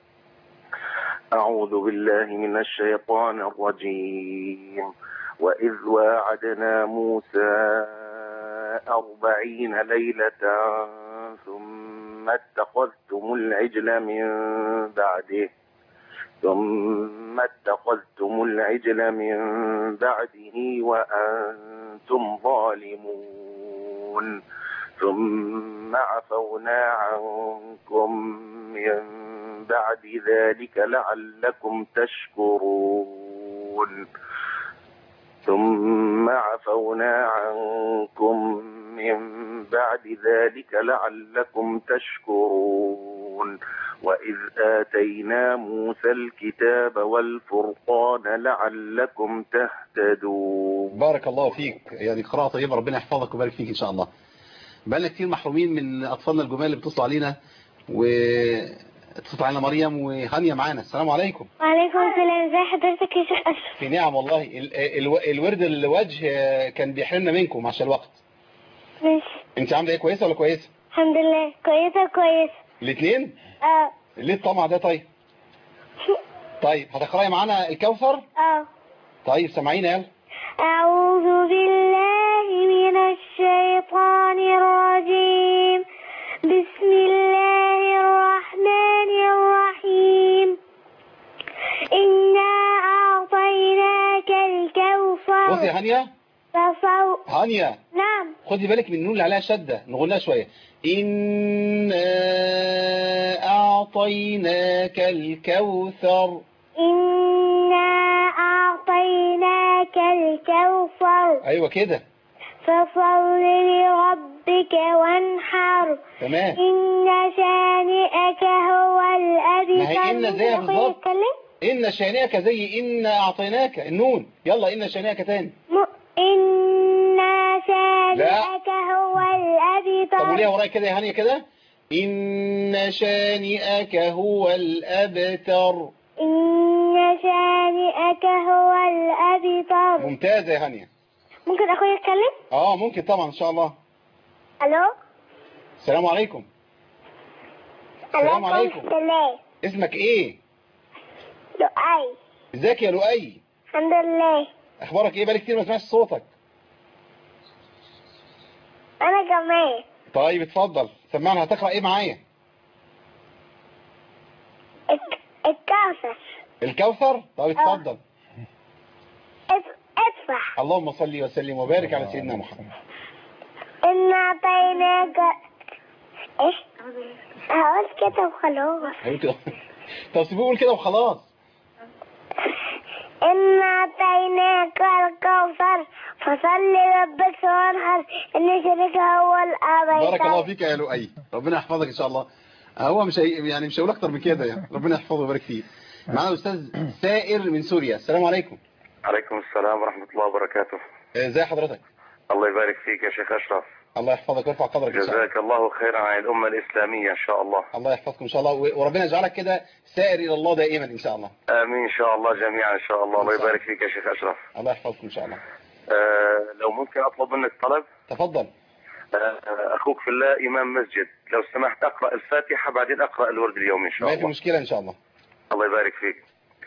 أعوذ بالله من الشيطان الرجيم. وإذ وعدنا موسى أربعين ليلة ثم اتخذتم العجل من بعده ثم اتخذتم العجل من بعده وأنتم ظالمون ثم عفونا عنكم من بعد ذلك لعلكم تشكرون ثم عفونا عنكم من بعد ذلك لعلكم تشكرون وإذ آتينا موسى الكتاب والفرقان لعلكم تهتدون. بارك الله فيك، يعني قراءة طيبة، ربنا يحفظك ويبارك فيك إن شاء الله. بقالنا كتير محرومين من أطفالنا الجمال اللي بتصلوا علينا، واتصلت علينا مريم وهانية معانا. السلام عليكم. وعليكم السلام، ازي حضرتك يا شيخ أشرف؟ في نعم والله. ال ال الورد الوجه كان بيحرمنا منكم عشان الوقت. ماشي. انت عامله ايه، كويسه ولا كويسه؟ الحمد لله كويسه كويسه. الاثنين؟ اه. ليه الطمع ده؟ طيب طيب هتقراي معانا الكوثر؟ اه. طيب سامعينا يلا. أعوذ بالله من الشيطان الرجيم، بسم الله الرحمن الرحيم، إنا أعطيناك الكوثر. بصي يا هانية. فصو... هانية. نعم. خدي بالك من النون اللي عليها شدة، نغنيها شوية. إنا أعطيناك الكوثر. إنا أعطيناك الكوثر. أيوة كده. فصل لربك وانحر. تمام. إن شانئك هو الأبتر. ما هي إن زيها بالظبط. إن شانئك زي إن أعطيناك النون. يلا إن شانئك تاني. م... إن شانئك هو الأبتر. طب قوليها ورايا كده يا هانية كده. إن شانئك هو الأبتر. إن شانئك هو الأبتر. ممتازة يا هانية. ممكن أخوي يتكلم؟ اه ممكن طبعا إن شاء الله. ألو. السلام عليكم. السلام عليكم. السلام. اسمك ايه؟ لؤي. ازيك يا لؤي؟ الحمد لله. اخبارك ايه؟ بقالي كتير ما سمعتش صوتك. انا كمان. طيب اتفضل سمعنا، هتقرأ ايه معايا؟ الكوثر. الكوثر؟ طيب اتفضل. ادفع. اللهم صل وسلم وبارك على سيدنا محمد. إن أعطيناك ايه؟ هقول كده وخلاص. طب سيبوه يقول كده وخلاص. إن أعطيناك الكوثر فصل لربك وانحر إن شانئك هو الأبتر. بارك الله فيك يا لؤي، ربنا يحفظك إن شاء الله. هو مش هي... يعني مش هقول أكتر من كده يعني، ربنا يحفظه ويبارك فيه. معنا الأستاذ سائر من سوريا. السلام عليكم. عليكم السلام ورحمة الله وبركاته. ازي حضرتك؟ الله يبارك فيك يا شيخ أشرف. الله يحفظك ويرفع قدرك ان شاء الله. جزاك الله خيرا عن الأمة الإسلامية إن شاء الله. الله يحفظكم ان شاء الله، وربنا يجعلك كده سائر الى الله دائما ان شاء الله. آمين إن شاء الله جميعا إن شاء الله. الله يبارك فيك يا شيخ أشرف. الله يحفظكم ان شاء الله. آه لو ممكن أطلب منك طلب. تفضل. آه أخوك في الله إمام مسجد، لو سمحت أقرأ الفاتحة بعدين أقرأ الورد اليومي إن شاء الله. ما في مشكلة إن شاء الله. الله يبارك فيك.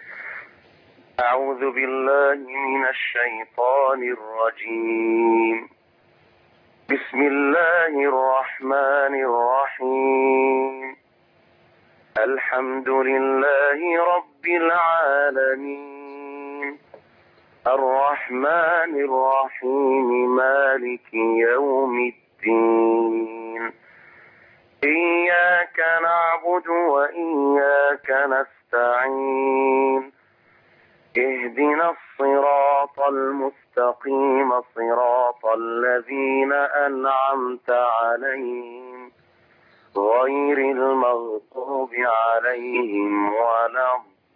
أعوذ بالله من الشيطان الرجيم. بسم الله الرحمن الرحيم. الحمد لله رب العالمين الرحمن الرحيم مالك يوم الدين إياك نعبد وإياك نستعين اهدنا الصراط المستقيم صراط الذين أنعمت عليهم غير المغضوب عليهم ولا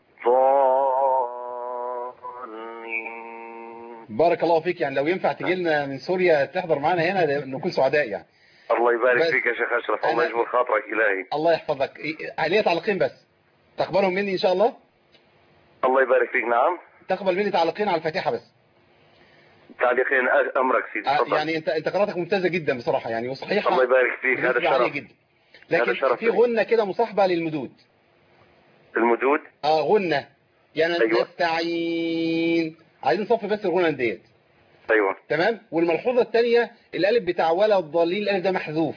الضالين. بارك الله فيك. يعني لو ينفع تجي لنا من سوريا تحضر معنا هنا نكون سعداء يعني. الله يبارك فيك يا شيخ أشرف. الله يجبر خاطرك إلهي. الله يحفظك. عليه تعليقين بس تقبلهم مني إن شاء الله. الله يبارك فيك. نعم تقبل مني تعليقين على الفاتحة بس. تعليقين أمرك سيدي. آه يعني انت انت قراءتك ممتازة جدا بصراحة يعني وصحيحة. الله يبارك فيك. هذا شرف جدا. لكن في غنة كده مصاحبة للمدود. المدود اه غنة يعني أيوة. نستعين عايزين نصفي بس الغنة ديت. ايوه تمام. والملحوظة الثانية الالف بتاع ولا الضالين الالف ده محذوف.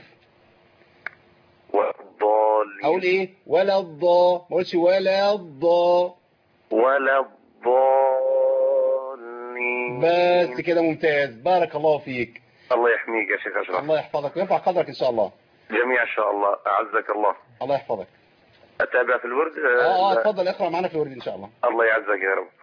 والضالين اقول ايه ولا الضا ما اقولش ولا الضا ولا الضالين بس كده. ممتاز. بارك الله فيك. الله يحميك يا شيخ أشرف. الله يحفظك ويرفع قدرك ان شاء الله. جميع ان شاء الله. اعزك الله. الله يحفظك. اتابع في الورد. اه اه اتفضل اقرا معنا في الورد ان شاء الله. الله يعزك يا رب.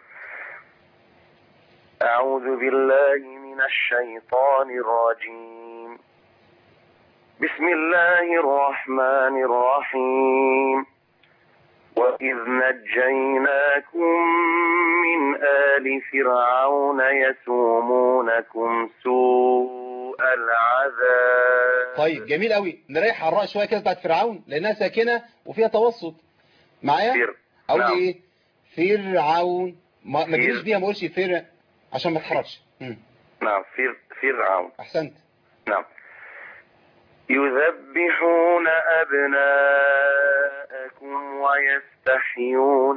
اعوذ بالله من الشيطان الرجيم. بسم الله الرحمن الرحيم. وإذ نجيناكم من آل فرعون يسومونكم سوء العذاب. طيب جميل قوي. نريح على الراء شويه كده بتاعت فرعون لانها ساكنه وفيها توسط معايا. فر... اقول نعم. ايه فرعون ما ما تجيش بيها ما اقولش فر عشان ما تحرجش. نعم فر... فرعون. احسنت. نعم. يذبحون أبناءكم ويستحيون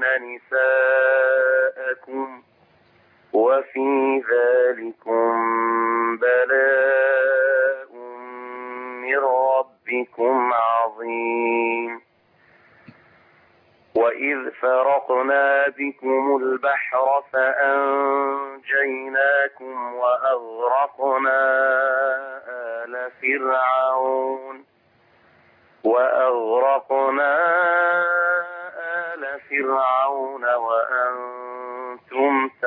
نساءكم وفي ذلكم بلاء من ربكم عظيم. وإذ فرقنا بكم البحر فأنجيناكم وأغرقنا آل فرعون وأغرقنا آل فرعون وأنتم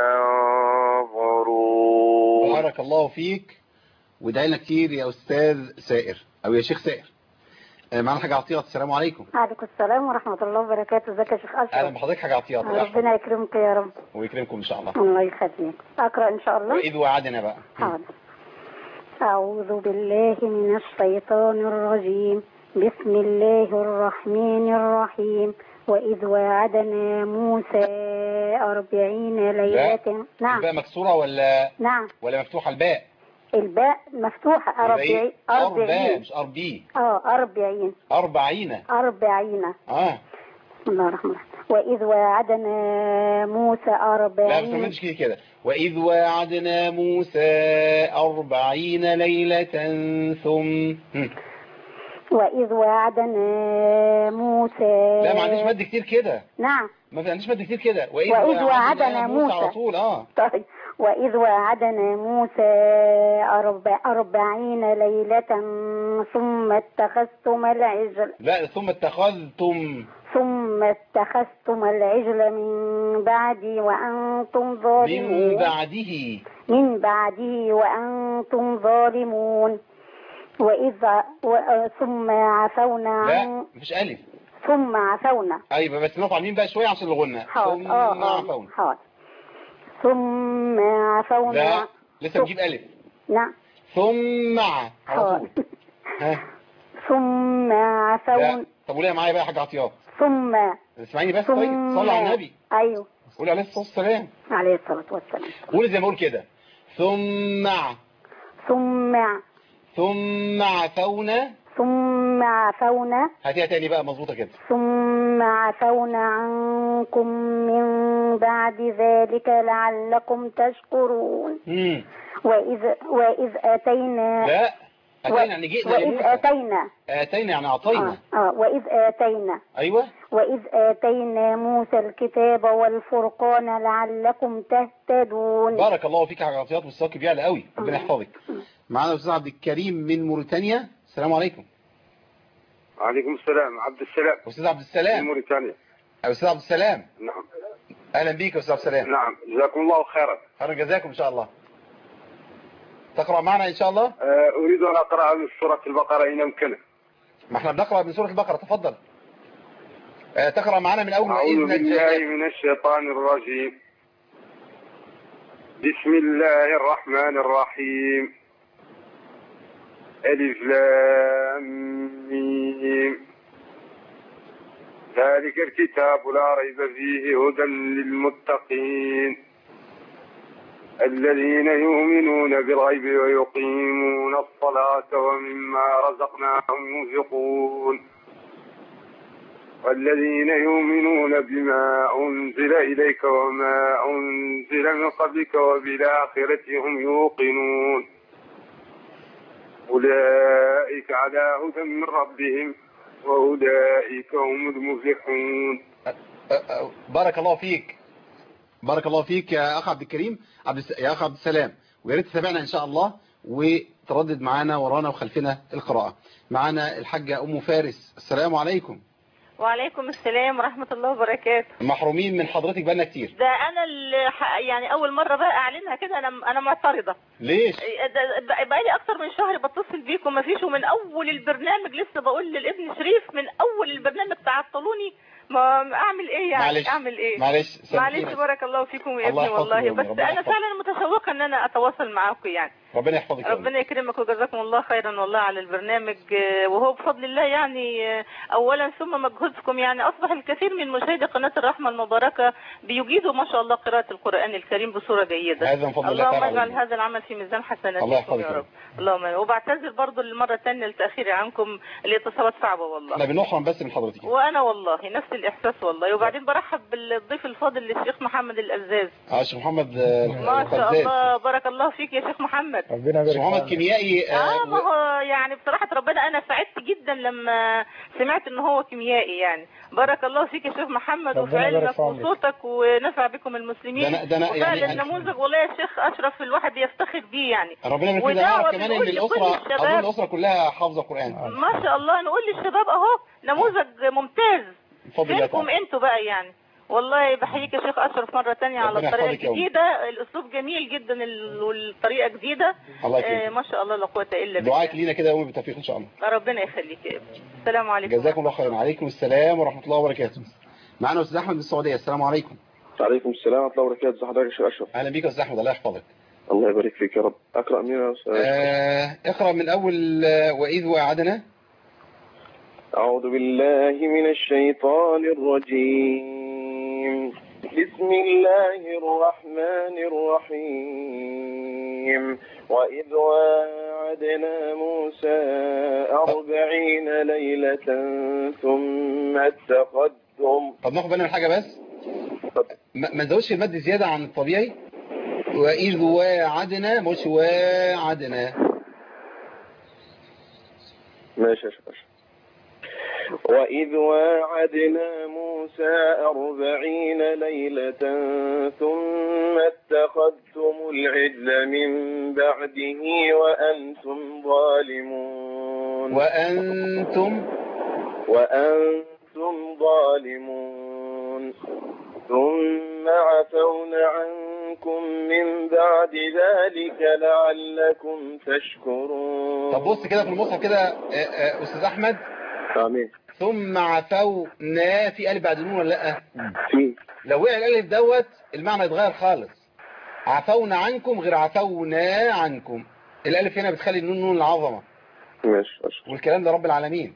تنظرون. بارك الله فيك. وادعي لنا كتير يا أستاذ سائر أو يا شيخ سائر. معنا حاجة عطيات. السلام عليكم. وعليكم السلام ورحمة الله وبركاته. ازيك يا شيخ أشرف؟ أهلا بحضرتك. حاجة عطيات. ربنا يكرمك يا رب. ويكرمكم إن شاء الله. الله يخليك. أقرأ إن شاء الله. وإذ وعدنا بقى. حاضر. أعوذ بالله من الشيطان الرجيم. بسم الله الرحمن الرحيم. وإذ وعدنا موسى أربعين ليلة. نعم. الباء مكسورة ولا نعم ولا مفتوحة الباء؟ الباء مفتوحة. أربعين. أربعين مش أربي. اه أربعين. أربعين. أربعين. اه. بسم الله الرحمن الرحيم. وإذ وعدنا موسى أربعين. لا ما تعملش كده. وإذ وعدنا موسى أربعين ليلة ثم وإذ وعدنا موسى. لا ما عنديش مد كتير كده. نعم ما عنديش مد كتير كده. وإذ, وإذ وعدنا موسى على طول. اه طيب. وإذ وعدنا موسى أربع أربعين ليلة ثم اتخذتم العجل. لا ثم اتخذتم ثم اتخذتم العجل من بعدي وأنتم ظالمون. من بعده من بعده وأنتم ظالمون. وإذا و... ثم عفونا عن. لا مفيش ألف. ثم عفونا. أيوة بس نقطع مين بقى شوية عشان الغنة. ثم آه عفونا. حاضر. ثم عفونا. لا لسه بنجيب ألف. نعم. ثم ع على طول. ها ثم لا عفونا طب قوليها معايا بقى يا حاج عطيات. ثم اسمعيني بس. ثم طيب صلي على النبي. ايوه قولي عليه الصلاه والسلام. عليه الصلاة والسلام. قولي زي ما اقول كده. ثم ع ثم ع- ثم عفونا. ثم عفونا هاتيها تاني بقى مظبوطه كده. ثم عفونا عنكم من بعد ذلك لعلكم تشكرون. امم وإذ وإذ آتينا لا اتينا يعني جئنا وإذ لموسى. آتينا اتينا يعني اعطينا. آه. آه. وإذ آتينا ايوه وإذ آتينا موسى الكتاب والفرقان لعلكم تهتدون. بارك الله فيك يا حاج عطيات، والثواب بيعلى قوي، ربنا يحفظك. معانا الاستاذ عبد الكريم من موريتانيا. السلام عليكم. وعليكم السلام. عبد السلام. استاذ عبد السلام من موريتانيا. استاذ عبد السلام. نعم. اهلا بيك يا استاذ عبد السلام. نعم جزاكم الله خيرا. خير جزاكم ان شاء الله. تقرا معنا ان شاء الله. أه اريد ان اقرا من سوره البقره ان امكن. ما احنا بنقرا من سوره البقره، تفضل. أه تقرا معنا من اول. اعوذ بالله من الشيطان الرجيم. بسم الله الرحمن الرحيم. الف لام ميم. ذلك الكتاب لا ريب فيه هدى للمتقين الذين يؤمنون بالغيب ويقيمون الصلاة ومما رزقناهم ينفقون والذين يؤمنون بما أنزل إليك وما أنزل من قبلك وبالآخرة هم يوقنون أولئك على هدى من ربهم وأولئك هم المفلحون. بارك الله فيك. بارك الله فيك يا اخ عبد الكريم. عبد الس... يا اخ عبد السلام، ويا ريت تتابعنا ان شاء الله وتردد معانا ورانا وخلفنا القراءة. معانا الحاجة ام فارس. السلام عليكم. وعليكم السلام ورحمة الله وبركاته. محرومين من حضرتك بقالنا كتير. ده انا اللي يعني اول مرة بقى اعلنها كده. انا انا معترضة. ليش؟ بقالي اكتر من شهر بتصل بيكم مفيش، ومن اول البرنامج لسه بقول للابن شريف من اول البرنامج تعطلوني. ما اعمل ايه يعني؟ معلش. اعمل ايه؟ معلش معلش. بارك الله فيكم يا ابني والله. بس انا فعلا متشوقه ان انا اتواصل معاكم يعني. ربنا يحفظك. ربنا يكرمك وجزاكم الله خيرا والله على البرنامج، وهو بفضل الله يعني اولا ثم مجهودكم يعني اصبح الكثير من مشاهدي قناه الرحمه المباركه بيجيدوا ما شاء الله قراءه القران الكريم بصوره جيده. هذا من فضل الله. اللهم اجعل هذا العمل في ميزان حسناتكم يا رب. اللهم. وبعتذر برضه للمره الثانيه لتاخيري عنكم، الاتصالات صعبه والله. احنا بنحرم بس من حضرتك. وانا والله نفس الاحساس والله. وبعدين برحب بالضيف الفاضل الشيخ محمد الأزاز. اه شيخ محمد ما شاء الله. بارك الله فيك يا شيخ محمد. ربنا يبارك. شيخ محمد كيميائي. اه ما هو يعني بصراحة ربنا انا سعدت جدا لما سمعت ان هو كيميائي يعني. بارك الله فيك يا شيخ محمد وفي علمك وصوتك ونفع بكم المسلمين. ده أنا وفعلا يعني نموذج والله يا شيخ اشرف الواحد يفتخر بيه يعني. ربنا يبارك فيك. اعرف كمان ان الاسره اظن الاسره كلها حافظه قران. ما شاء الله. نقول للشباب اهو نموذج ممتاز. فيكم انتوا بقى يعني. والله بحييك يا شيخ اشرف مره ثانيه على الطريقه الجديده. الاسلوب جميل جدا والطريقه جديده. آه ما شاء الله لا قوه الا بالله. دعائك لينا كده يوم بالتوفيق ان شاء الله. ربنا يخليك يا ابني. السلام عليكم. جزاكم الله خيرا. وعليكم السلام ورحمه الله وبركاته. معنا استاذ احمد من السعوديه. السلام عليكم. وعليكم السلام ورحمه الله وبركاته. ازي حضرتك يا شيخ اشرف؟ اهلا بيك يا استاذ احمد. الله يحفظك. الله يبارك فيك يا رب. اقرا مين يا استاذ؟ آه اقرا من اول واذ وعدنا. أعوذ بالله من الشيطان الرجيم. بسم الله الرحمن الرحيم. وإذ وعدنا موسى أربعين ليلة ثم اتخذتم. طب ناخد بالنا من حاجة بس. ما نزودش المد زيادة عن الطبيعي. وإذ وعدنا مش وعدنا. ماشي يا شيخ. وإذ واعدنا موسى أربعين ليلة ثم اتخذتم العجل من بعده وأنتم ظالمون. وأنتم وأنتم ظالمون. ثم عفونا عنكم من بعد ذلك لعلكم تشكرون. طب بص كده في المصحف كده أستاذ أحمد. آمين. ثم عفونا في ألف بعد نون ولا لأ؟ في. لو وقع الألف دوت المعنى يتغير خالص. عفونا عنكم غير عفونا عنكم. الالف هنا بتخلي النون نون العظمه. ماشي. والكلام ده رب العالمين.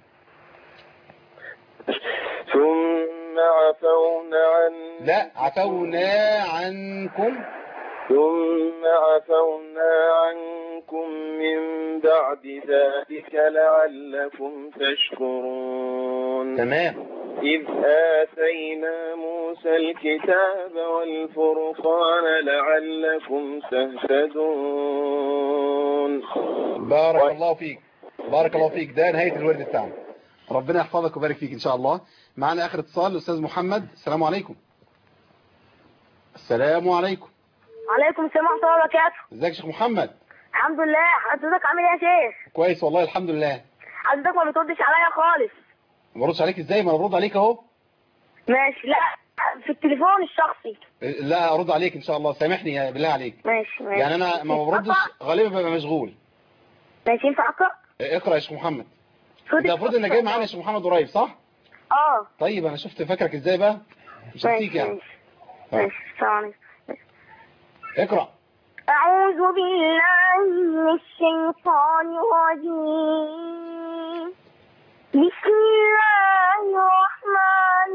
ثم عفونا عن لا عفونا عنكم ثم عفونا عنكم من بعد ذلك لعلكم تشكرون. تمام. إذ آتينا موسى الكتاب والفرقان لعلكم تهتدون. بارك و... الله فيك بارك الله فيك. ده نهاية الورد بتاعنا. ربنا يحفظك ويبارك فيك إن شاء الله. معنا آخر اتصال الأستاذ محمد. السلام عليكم. السلام عليكم. وعليكم السلام ورحمة الله وبركاته. ازيك يا شيخ محمد؟ الحمد لله. حضرتك عامل ايه يا شيخ؟ كويس والله الحمد لله. حضرتك ما بتردش عليا خالص. ما بردش عليك ازاي؟ ما انا برد عليك اهو. ماشي. لا في التليفون الشخصي. لا ارد عليك ان شاء الله. سامحني بالله عليك. ماشي ماشي. يعني انا ما بردش غالبا ببقى مشغول. ماشي. ينفع اقرا؟ اقرا يا شيخ محمد. انت المفروض انك جاي معانا يا شيخ محمد قريب صح؟ اه. طيب انا شفت فاكرك ازاي بقى؟ مش هسيك يعني. ماشي. السلام عليكم. اقرا. أعوذ بالله من الشيطان الرجيم. بسم الله الرحمن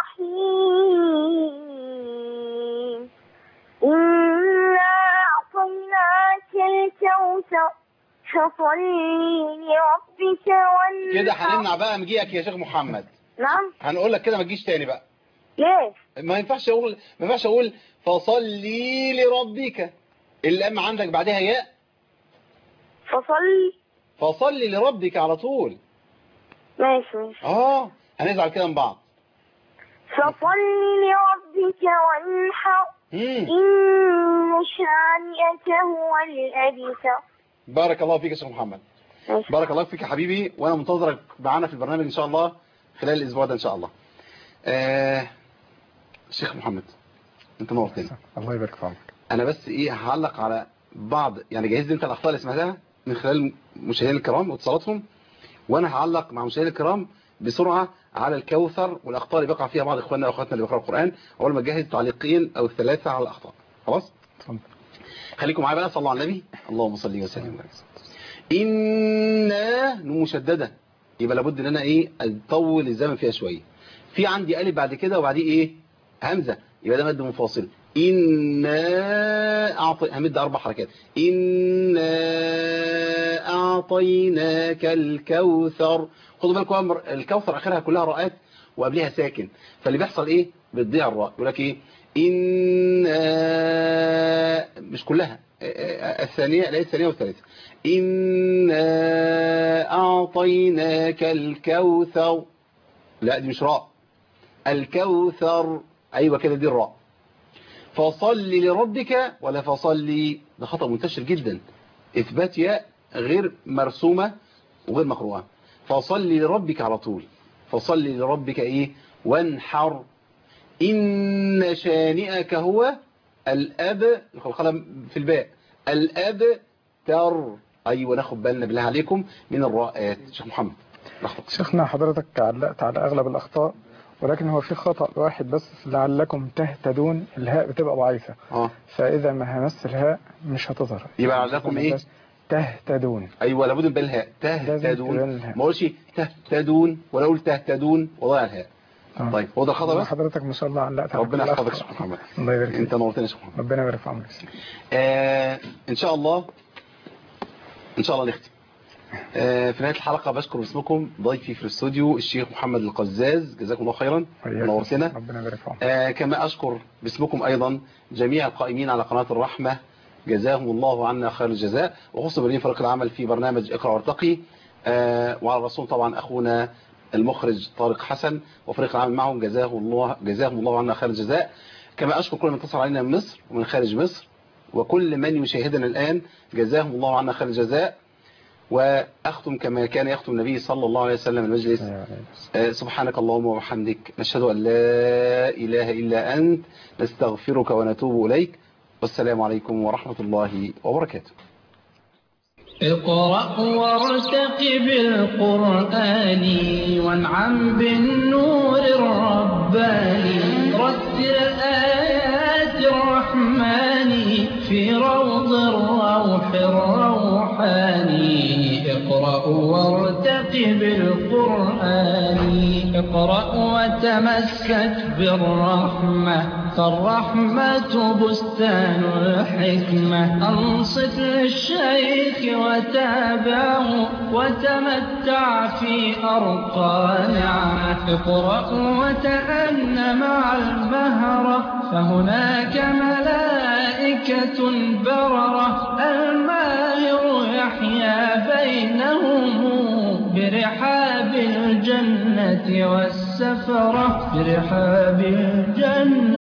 الرحيم. إنا أعطيناك الكوثر فصل لربك وانحر. كده هنمنع بقى مجيئك يا شيخ محمد. نعم. هنقول لك كده ما تجيش تاني بقى. ليه؟ ما ينفعش اقول ما ينفعش اقول فصلي لربك. اللام عندك بعدها ياء. فصلي فصلي لربك على طول. ماشي ماشي. اه هنزعل كده من بعض. فصلي لربك وانحر. إن شانئك هو الأبتر. بارك الله فيك يا شيخ محمد. ماشي. بارك الله فيك يا حبيبي، وانا منتظرك معانا في البرنامج ان شاء الله خلال الاسبوع ده ان شاء الله. آه شيخ محمد انت نورتني. الله يبارك فيك. انا بس ايه هعلق على بعض، يعني جهزت انت الاخطاء اللي سمعتها من خلال مشاهدينا الكرام واتصالاتهم، وانا هعلق مع مشاهدينا الكرام بسرعه على الكوثر والاخطاء اللي بيقع فيها بعض اخواننا واخواتنا اللي بيقراوا القران. اول ما اجهز تعليقين او ثلاثه على الاخطاء. خلاص اتفضل. خليكم معايا بقى. صلوا على النبي. اللهم صل وسلم. إنا نون مشدده، يبقى لابد ان انا ايه اطول الزمن فيها شويه. في عندي الف بعد كده وبعديه ايه همزه، يبقى ده مد منفصل. إنا أعطي همد أربع حركات. إنا أعطيناك الكوثر. خدوا بالكم الكوثر آخرها كلها راءات وقبلها ساكن، فاللي بيحصل إيه بتضيع الراء. يقول لك إيه إنا مش كلها، الثانية لا الثانية والثالثة. إنا أعطيناك الكوثر، لا دي مش راء. الكوثر أيوة كده دي الراء. فصلي لربك ولا فصلي، ده خطأ منتشر جدا. إثبات ياء غير مرسومة وغير مقروءة. فصلي لربك على طول. فصلي لربك إيه وانحر. إن شانئك هو الأب، القلم في الباء، الأب تر. أيوة ناخد بالنا بالله عليكم من الراءات. شيخ محمد لخبط. شيخنا حضرتك علقت على أغلب الأخطاء، ولكن هو في خطأ واحد بس، لعلكم تهتدون الهاء بتبقى ضعيفة. اه فإذا ما همس الهاء مش هتظهر. يبقى لعلكم ايه تهتدون. ايوه لابد من بالهاء تهتدون، ما اقولش تهتدون ولا اقول تهتدون وضيع الهاء. آه. طيب هو ده الخطأ بس. حضرتك ما شاء الله علقت على ربنا يحفظك يا شيخ محمد. الله يبارك فيك. انت نورتنا يا شيخ محمد. ربنا يبارك في عمرك. آه ان شاء الله ان شاء الله نختم. آه في نهاية الحلقة بشكر باسمكم ضيفي في الاستوديو الشيخ محمد القزاز، جزاكم الله خيرا ونورتنا. ربنا يبارك فيك. آه كما أشكر باسمكم أيضا جميع القائمين على قناة الرحمة، جزاهم الله عنا خير الجزاء، وخصوصا برين فريق العمل في برنامج اقرأ وارتقي، آه وعلى الرسول طبعا أخونا المخرج طارق حسن وفريق العمل معهم، جزاهم الله جزاهم الله عنا خير الجزاء. كما أشكر كل من اتصل علينا من مصر ومن خارج مصر، وكل من يشاهدنا الآن جزاهم الله عنا خير الجزاء. وأختم كما كان يختم النبي صلى الله عليه وسلم المجلس. آه سبحانك اللهم وبحمدك، نشهد أن لا إله إلا أنت، نستغفرك ونتوب إليك، والسلام عليكم ورحمة الله وبركاته. اقرأ وارتقب بالقرآن وانعم بالنور الرباني، رتل آيات الرحمن في روض الروح الروحاني. وتمسك بالرحمة فالرحمة بستان الحكمة أنصت للشيخ وتابعه وتمتع في أرقى نعمة اقرأ وتأن مع المهرة فهناك ملائكة بررة الماهر يحيا بينهم برحاب الجنة والسفرة برحاب الجنة